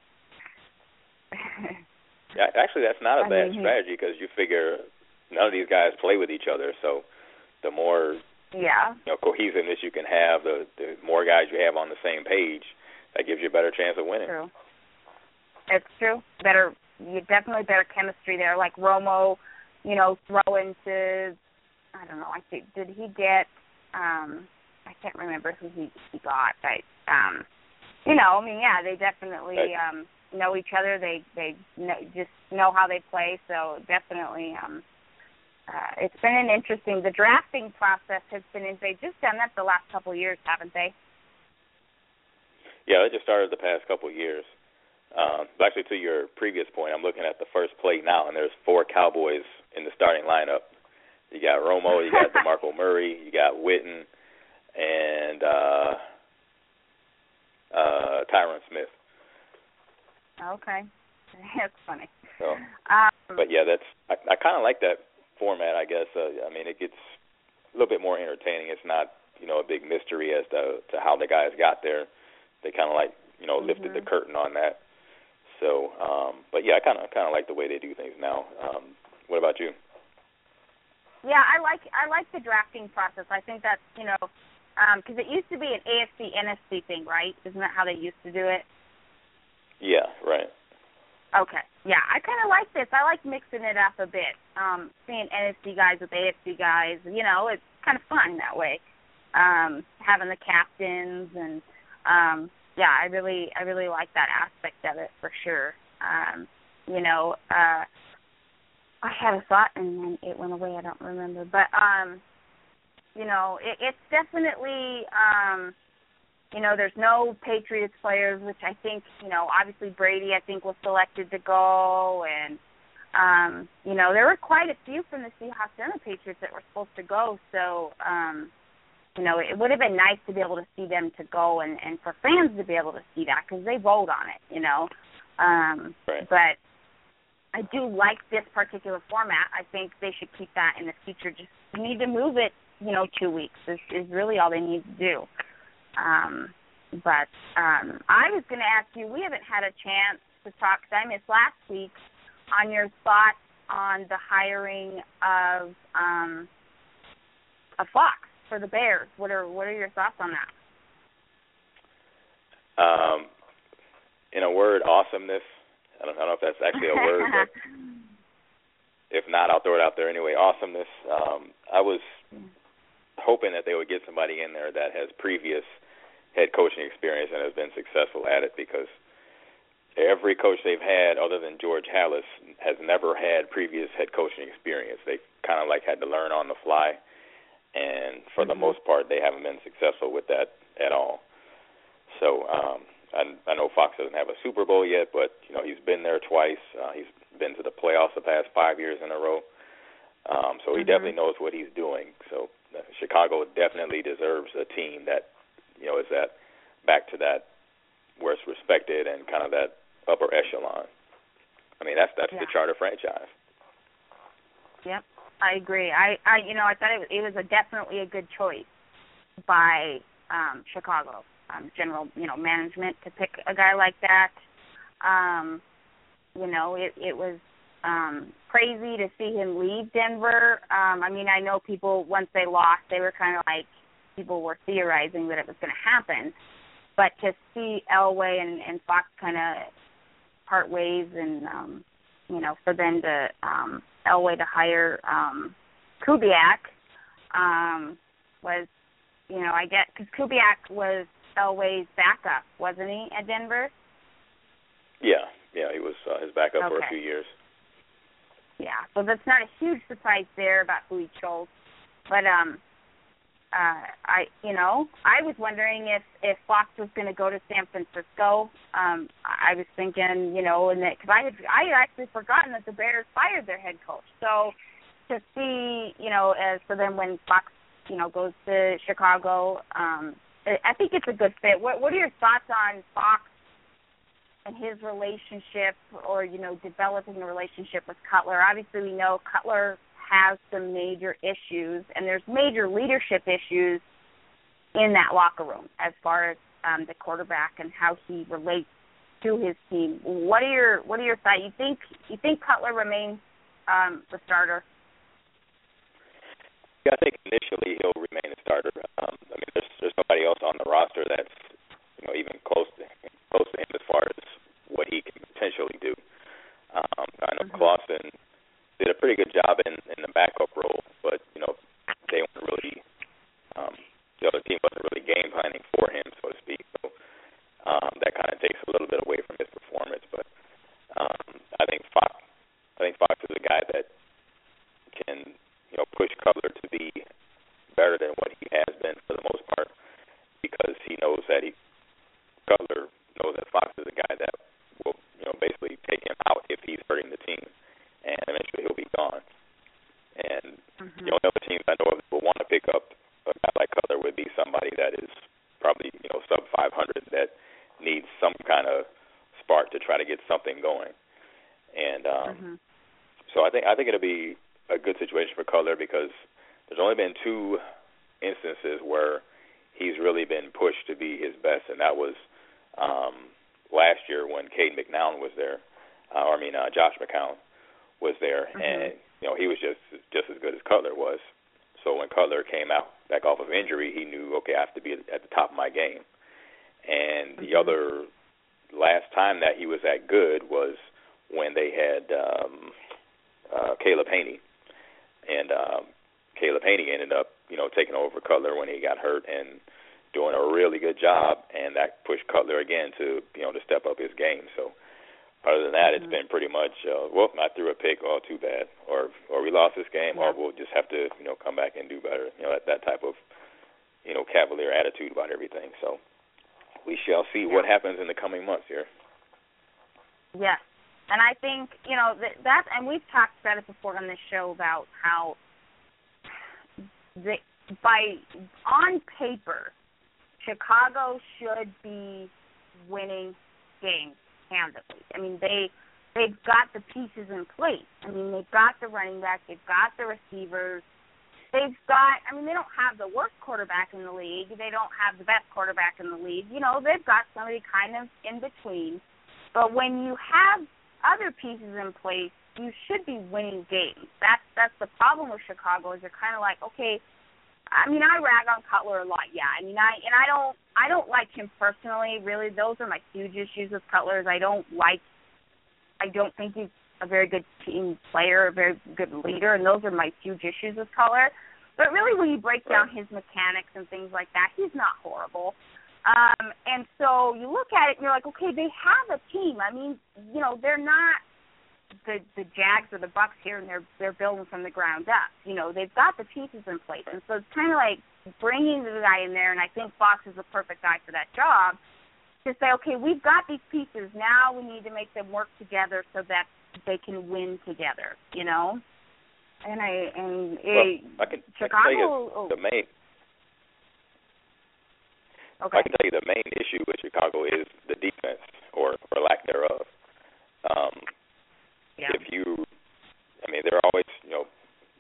Yeah, actually, that's not a I bad mean, strategy because you figure none of these guys play with each other, so the more yeah you know cohesiveness you can have, the, the more guys you have on the same page, that gives you a better chance of winning. True. It's true. Better. You definitely better chemistry there. Like Romo, you know, throw into, I don't know, I think, did he get, um, I can't remember who he, he got, but, um, you know, I mean, yeah, they definitely um, know each other. They, they know, just know how they play, so definitely um, uh, it's been an interesting, the drafting process has been, they've just done that the last couple of years, haven't they? Yeah, they just started the past couple of years. Um, but actually, to your previous point, I'm looking at the first play now, and there's four Cowboys in the starting lineup. You got Romo, you got DeMarco Murray, you got Witten, and uh, uh, Tyron Smith. Okay, that's funny. So, um, but yeah, that's I, I kind of like that format. I guess uh, I mean it gets a little bit more entertaining. It's not you know a big mystery as to to how the guys got there. They kind of like you know mm-hmm. lifted the curtain on that. So, um, but yeah, I kind of kind of like the way they do things now. Um, what about you? Yeah, I like I like the drafting process. I think that's you know because um, it used to be an A F C N F C thing, right? Isn't that how they used to do it? Yeah, right. Okay. Yeah, I kind of like this. I like mixing it up a bit. Um, seeing N F C guys with A F C guys, you know, it's kind of fun that way. Um, having the captains and. Um, Yeah, I really, I really like that aspect of it for sure. Um, you know, uh, I had a thought and then it went away. I don't remember, but um, you know, it, it's definitely, um, you know, there's no Patriots players, which I think, you know, obviously Brady, I think, was selected to go, and um, you know, there were quite a few from the Seahawks and the Patriots that were supposed to go. So. Um, You know, it would have been nice to be able to see them to go and, and for fans to be able to see that because they vote on it, you know. Um, right. But I do like this particular format. I think they should keep that in the future. Just you need to move it, you know, two weeks is, is really all they need to do. Um, but um, I was going to ask you, we haven't had a chance to talk, because I missed last week, on your thoughts on the hiring of um, a Fox for the Bears. What are what are your thoughts on that? Um, in a word, awesomeness. I don't, I don't know if that's actually a word, but if not, I'll throw it out there anyway. Awesomeness. Um, I was hoping that they would get somebody in there that has previous head coaching experience and has been successful at it, because every coach they've had other than George Halas has never had previous head coaching experience. They kind of like had to learn on the fly. And for mm-hmm. the most part, they haven't been successful with that at all. So um, I, I know Fox doesn't have a Super Bowl yet, but you know he's been there twice. Uh, he's been to the playoffs the past five years in a row. Um, so he mm-hmm. definitely knows what he's doing. So uh, Chicago definitely deserves a team that you know is that back to that where it's respected and kind of that upper echelon. I mean that's that's yeah. the Charter franchise. Yep. I agree. I, I you know, I thought it, it was a definitely a good choice by um, Chicago um, general, you know, management to pick a guy like that. Um, you know, it, it was um, crazy to see him leave Denver. Um, I mean, I know people, once they lost, they were kind of like, people were theorizing that it was going to happen. But to see Elway and, and Fox kind of part ways and, um, you know, for them to, um, Elway to hire um, Kubiak um, was, you know, I get, because Kubiak was Elway's backup, wasn't he, at Denver? Yeah, yeah, he was uh, his backup okay. for a few years. Yeah, so that's not a huge surprise there about who he chose. But, um, uh, I, you know, I was wondering if, if Fox was going to go to San Francisco. Um, I was thinking, you know, and that, because I had, I had actually forgotten that the Bears fired their head coach. So to see, you know, as for them when Fox, you know, goes to Chicago, um, I think it's a good fit. What, what are your thoughts on Fox and his relationship, or, you know, developing a relationship with Cutler? Obviously, we know Cutler has some major issues, and there's major leadership issues in that locker room as far as um, the quarterback and how he relates to his team. What are your What are your thoughts? You think you think Cutler remains um, the starter? Yeah, I think initially he'll remain a starter. Um, I mean, there's there's nobody else on the roster that's, you know, even close to close to him as far as what he can potentially do. Um, I know mm-hmm. Clausen did a pretty good job in, in the backup role, but, you know, they weren't really, um, the other team wasn't really game planning for him, so to speak. So um, that kind of takes a little bit away from his performance. But um, I think Fox, I think Fox is a guy that can, you know, push Cutler to be better than what he has been for the most part, because he knows that he, Cutler knows that Fox is a guy that will, you know, basically take him out if he's hurting the team, and eventually he'll be gone. And mm-hmm. the only other teams I know of that will want to pick up a guy like Cutler would be somebody that is probably, you know, sub five hundred, that needs some kind of spark to try to get something going. And um, mm-hmm. so I think I think it'll be a good situation for Cutler, because there's only been two instances where he's really been pushed to be his best, and that was um, last year when Cade McNown was there, uh, or I mean uh, Josh McCown was there, mm-hmm. and you know he was just just as good as Cutler was. So when Cutler came out back off of injury, he knew, okay, I have to be at the top of my game. And mm-hmm. the other last time that he was that good was when they had um, uh, Caleb Haney, and um, Caleb Haney ended up, you know, taking over Cutler when he got hurt and doing a really good job, and that pushed Cutler again to, you know, to step up his game. So other than that, mm-hmm. it's been pretty much, uh, well, I threw a pick, oh, too bad, or or we lost this game, yeah. or we'll just have to, you know, come back and do better. You know, that, that type of, you know, cavalier attitude about everything. So we shall see yeah. what happens in the coming months here. Yes, and I think, you know, that, that and we've talked about it before on this show about how the, by on paper, Chicago should be winning games handedly. I mean, they, they've got the pieces in place. I mean, they've got the running back, they've got the receivers, they've got, I mean, they don't have the worst quarterback in the league, they don't have the best quarterback in the league. You know, they've got somebody kind of in between. But when you have other pieces in place, you should be winning games. That's, that's the problem with Chicago, is you're kind of like, okay, I mean, I rag on Cutler a lot, yeah. I mean, I and I don't, I don't like him personally. Really, those are my huge issues with Cutler. Is I don't like, I don't think he's a very good team player, a very good leader, and those are my huge issues with Cutler. But really, when you break down his mechanics and things like that, he's not horrible. Um, and so you look at it, and you're like, okay, they have a team. I mean, you know, they're not the the Jags or the Bucks here, and they're they're building from the ground up. You know, they've got the pieces in place, and so it's kind of like bringing the guy in there. And I think Fox is the perfect guy for that job, to say, okay, we've got these pieces. Now we need to make them work together so that they can win together. You know, and I and well, it, I can, Chicago. I can tell you oh. the main. Okay. I can tell you the main issue with Chicago is the defense, or or lack thereof. Um, Yeah. If you, I mean, they're always, you know,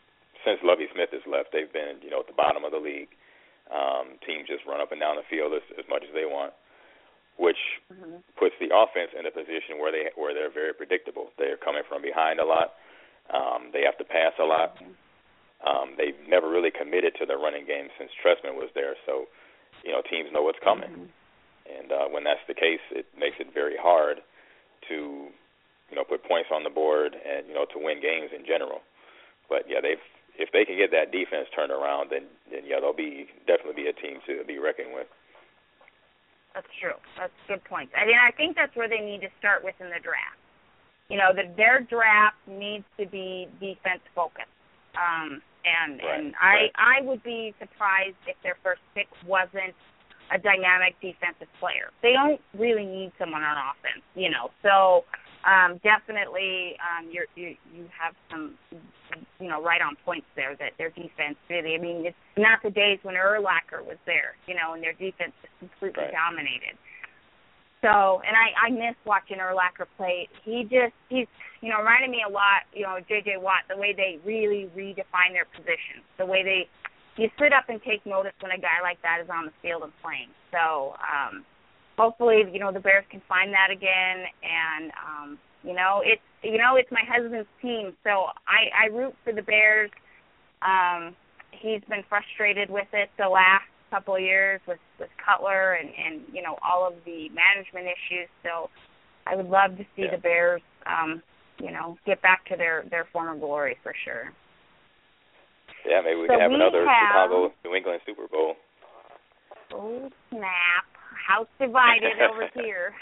since Lovie Smith has left, they've been, you know, at the bottom of the league. Um, teams just run up and down the field as, as much as they want, which mm-hmm. puts the offense in a position where they where they're very predictable. They're coming from behind a lot. Um, they have to pass a lot. Mm-hmm. Um, they've never really committed to their running game since Trestman was there, so you know teams know what's coming. Mm-hmm. And uh, when that's the case, it makes it very hard to, you know, put points on the board and, you know, to win games in general. But, yeah, they've if they can get that defense turned around, then, then yeah, they'll be definitely be a team to be reckoned with. That's true. That's a good point. I mean, I think that's where they need to start with in the draft. You know, that their draft needs to be defense-focused. Um, and right, and I, right. I would be surprised if their first pick wasn't a dynamic defensive player. They don't really need someone on offense, you know. So um, definitely um, you're, you you have some, you know, right on points there that their defense really, I mean, it's not the days when Urlacher was there, you know, and their defense just completely right. dominated. So, and I, I miss watching Urlacher play. He just, he's, you know, reminded me a lot, you know, J J. Watt, the way they really redefine their position, the way they, you sit up and take notice when a guy like that is on the field and playing. So um, hopefully, you know, the Bears can find that again. And, um, you know, it's, you know, it's my husband's team. So I, I root for the Bears. Um, he's been frustrated with it the last couple of years with, with Cutler and, and, you know, all of the management issues. So I would love to see yeah. the Bears, um, you know, get back to their, their former glory for sure. Yeah, maybe we so can have we another have, Chicago New England Super Bowl. Oh, snap. House divided over here.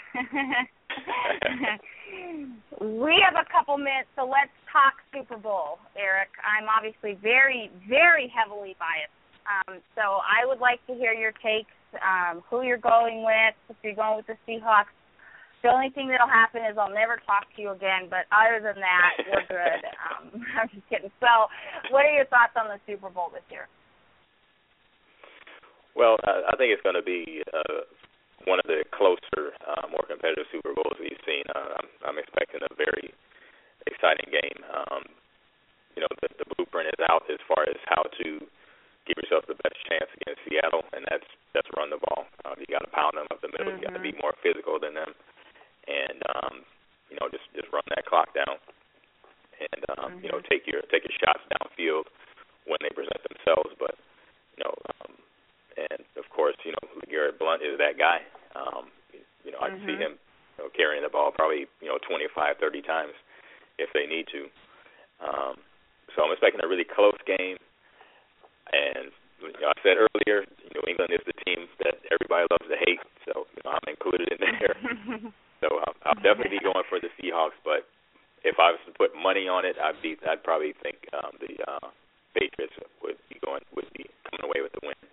We have a couple minutes, so let's talk Super Bowl, Eric. I'm obviously very, very heavily biased. Um, so I would like to hear your takes, um, who you're going with, if you're going with the Seahawks. The only thing that'll happen is I'll never talk to you again, but other than that, we're good. Um, I'm just kidding. So what are your thoughts on the Super Bowl this year? Well, I, I think it's going to be uh, one of the closer, uh, more competitive Super Bowls we've seen. Uh, I'm, I'm expecting a very exciting game. Um, you know, the, the blueprint is out as far as how to give yourself the best chance against Seattle, and that's that's run the ball. Um, you got to pound them up the middle. Mm-hmm. You got to be more physical than them. And um, you know, just, just run that clock down, and um, mm-hmm. you know, take your take your shots downfield when they present themselves. But you know, um, and of course, you know, LeGarrette Blount is that guy. Um, you know, I mm-hmm. can see him you know, carrying the ball probably you know twenty-five, thirty times if they need to. Um, so I'm expecting a really close game. And you know, I said earlier, New England is the team that everybody loves to hate, so you know, I'm included in there. So um, I'll definitely be going for the Seahawks, but if I was to put money on it, I'd be I'd probably think um, the uh, Patriots would be going would be coming away with the win.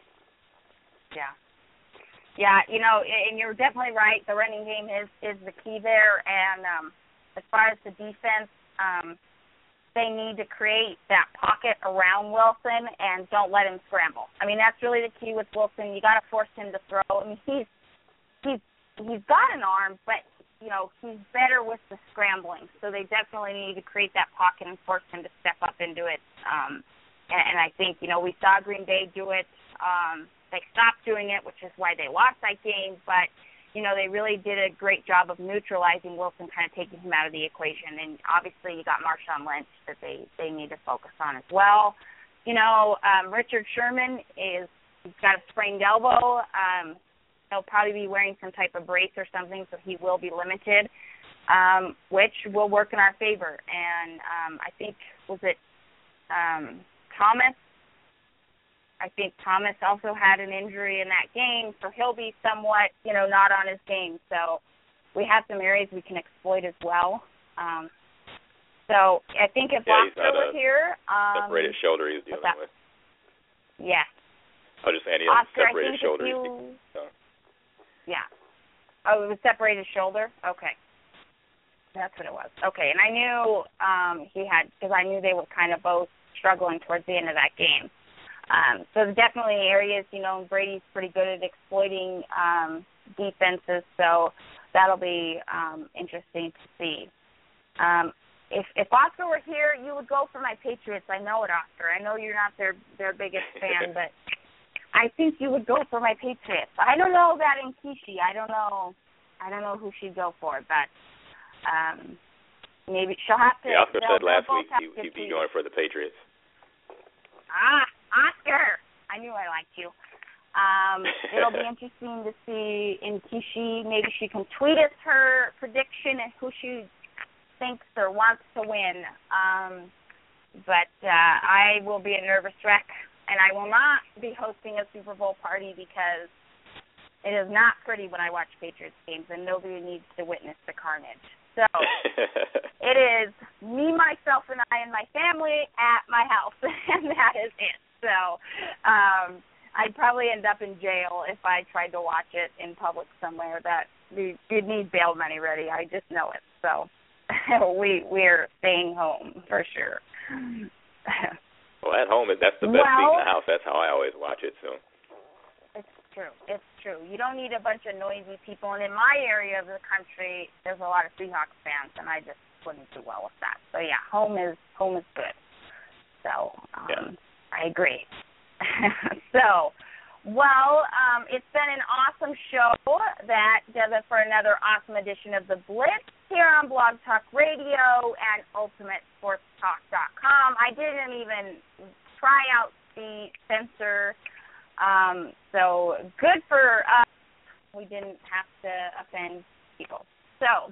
Yeah, yeah, you know, and you're definitely right. The running game is is the key there, and um, as far as the defense, um, they need to create that pocket around Wilson and don't let him scramble. I mean, that's really the key with Wilson. You got to force him to throw. I mean, he's he's he's got an arm, but, you know, he's better with the scrambling. So they definitely need to create that pocket and force him to step up into it. Um, and, and I think, you know, we saw Green Bay do it. Um, they stopped doing it, which is why they lost that game. But, you know, they really did a great job of neutralizing Wilson, kind of taking him out of the equation. And obviously you got Marshawn Lynch that they, they need to focus on as well. You know, um, Richard Sherman is he's got a sprained elbow. Um, he'll probably be wearing some type of brace or something, so he will be limited, um, which will work in our favor. And um, I think, was it um, Thomas? I think Thomas also had an injury in that game, so he'll be somewhat, you know, not on his game. So we have some areas we can exploit as well. Um, so I think if yeah, Oscar was here, um, separated shoulder he's dealing with. Yeah. I was just saying he has Oscar, separated shoulder. You, so. Yeah. Oh, it was separated shoulder? Okay. That's what it was. Okay, and I knew um, he had, because I knew they were kind of both struggling towards the end of that game. Um, so definitely areas, you know, Brady's pretty good at exploiting um, defenses, so that'll be um, interesting to see. Um, if if Oscar were here, you would go for my Patriots. I know it, Oscar. I know you're not their their biggest fan, but I think you would go for my Patriots. I don't know about Nkishi. I don't know. I don't know who she'd go for, but um, maybe she'll have to. Yeah, Oscar said last week he, he'd be going for the Patriots. Ah, Oscar! I knew I liked you. Um, it'll be interesting to see Nkishi. Maybe she can tweet us her prediction and who she thinks or wants to win. Um, but uh, I will be a nervous wreck, and I will not be hosting a Super Bowl party because it is not pretty when I watch Patriots games, and nobody needs to witness the carnage. So it is me, myself, and I and my family at my house, and that is it. So um, I'd probably end up in jail if I tried to watch it in public somewhere. That we, you'd need bail money ready. I just know it. So we we're staying home for sure. Well, at home, that's the best well, seat in the house. That's how I always watch it. So it's true. It's true. You don't need a bunch of noisy people. And in my area of the country, there's a lot of Seahawks fans, and I just wouldn't do well with that. So yeah, home is home is good. So um, yeah. I agree. So, well, um, it's been an awesome show that does it for another awesome edition of The Blitz here on Blog Talk Radio and Ultimate Sports Talk dot com. I didn't even try out the censor, um, so good for us. We didn't have to offend people. So,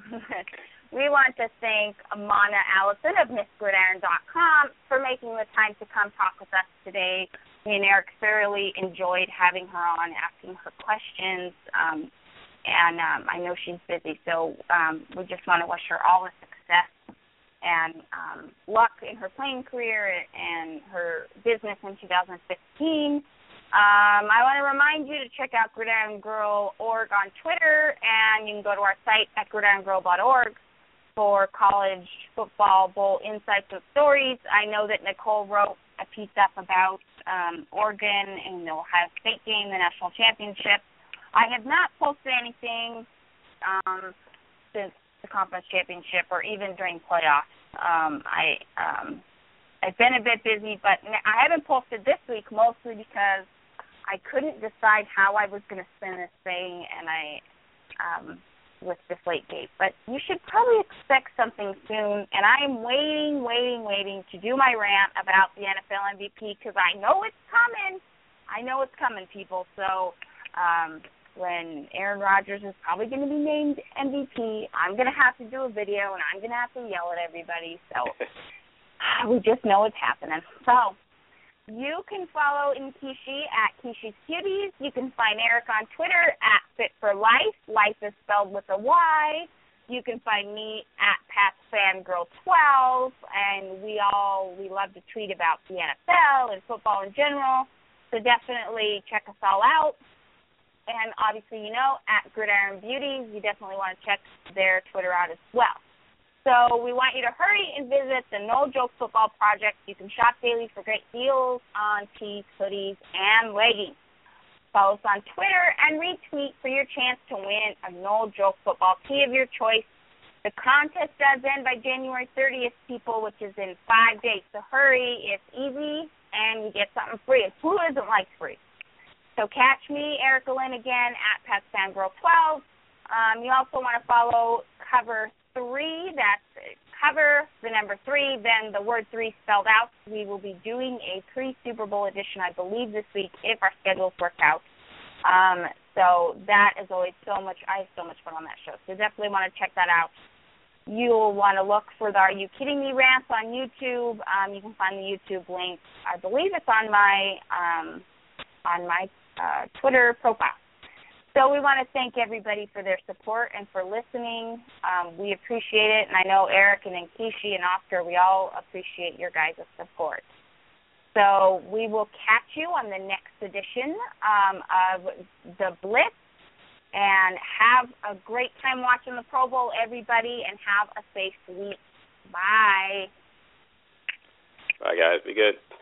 we want to thank Mana Allison of Miss Gridiron dot com for making the time to come talk with us today. Me and Eric thoroughly enjoyed having her on, asking her questions, um, and um, I know she's busy, so um, we just want to wish her all the success and um, luck in her playing career and her business in two thousand fifteen. Um, I want to remind you to check out Gridiron Girl dot org on Twitter, and you can go to our site at gridiron girl dot org for college football bowl insights and stories. I know that Nicole wrote a piece up about um, Oregon and the Ohio State game, the national championship. I have not posted anything um, since the conference championship or even during playoffs. Um, I, um, I've been a bit busy, but I haven't posted this week mostly because I couldn't decide how I was going to spin this thing, and I um, with Deflategate. But you should probably expect something soon, and I am waiting, waiting, waiting to do my rant about the N F L M V P because I know it's coming. I know it's coming, people. So um, when Aaron Rodgers is probably going to be named M V P, I'm going to have to do a video, and I'm going to have to yell at everybody. So we just know it's happening. So you can follow Nkishi at Kishi's Cuties. You can find Eric on Twitter at Fit for Life. Life is spelled with a Y. You can find me at Pat Fangirl twelve, and we all we love to tweet about the N F L and football in general. So definitely check us all out. And obviously, you know, at Gridiron Beauties, you definitely want to check their Twitter out as well. So we want you to hurry and visit the No Joke Football Project. You can shop daily for great deals on tees, hoodies, and leggings. Follow us on Twitter and retweet for your chance to win a No Joke Football tee of your choice. The contest does end by January thirtieth, people, which is in five days. So hurry. It's easy, and you get something free. And who doesn't like free? So catch me, Erica Lynn, again, at Pat Fangirl twelve. Um, you also want to follow Cover Three, that's cover, the number three, then the word three spelled out. We will be doing a pre-Super Bowl edition, I believe, this week if our schedules work out. Um, so that is always so much, I have so much fun on that show. So definitely want to check that out. You'll want to look for the Are You Kidding Me rants on YouTube. Um, you can find the YouTube link. I believe it's on my, um, on my uh, Twitter profile. So we want to thank everybody for their support and for listening. Um, we appreciate it, and I know Eric and Nkishi and Oscar, we all appreciate your guys' support. So we will catch you on the next edition um, of The Blitz, and have a great time watching the Pro Bowl, everybody, and have a safe week. Bye. Bye, guys. Be good.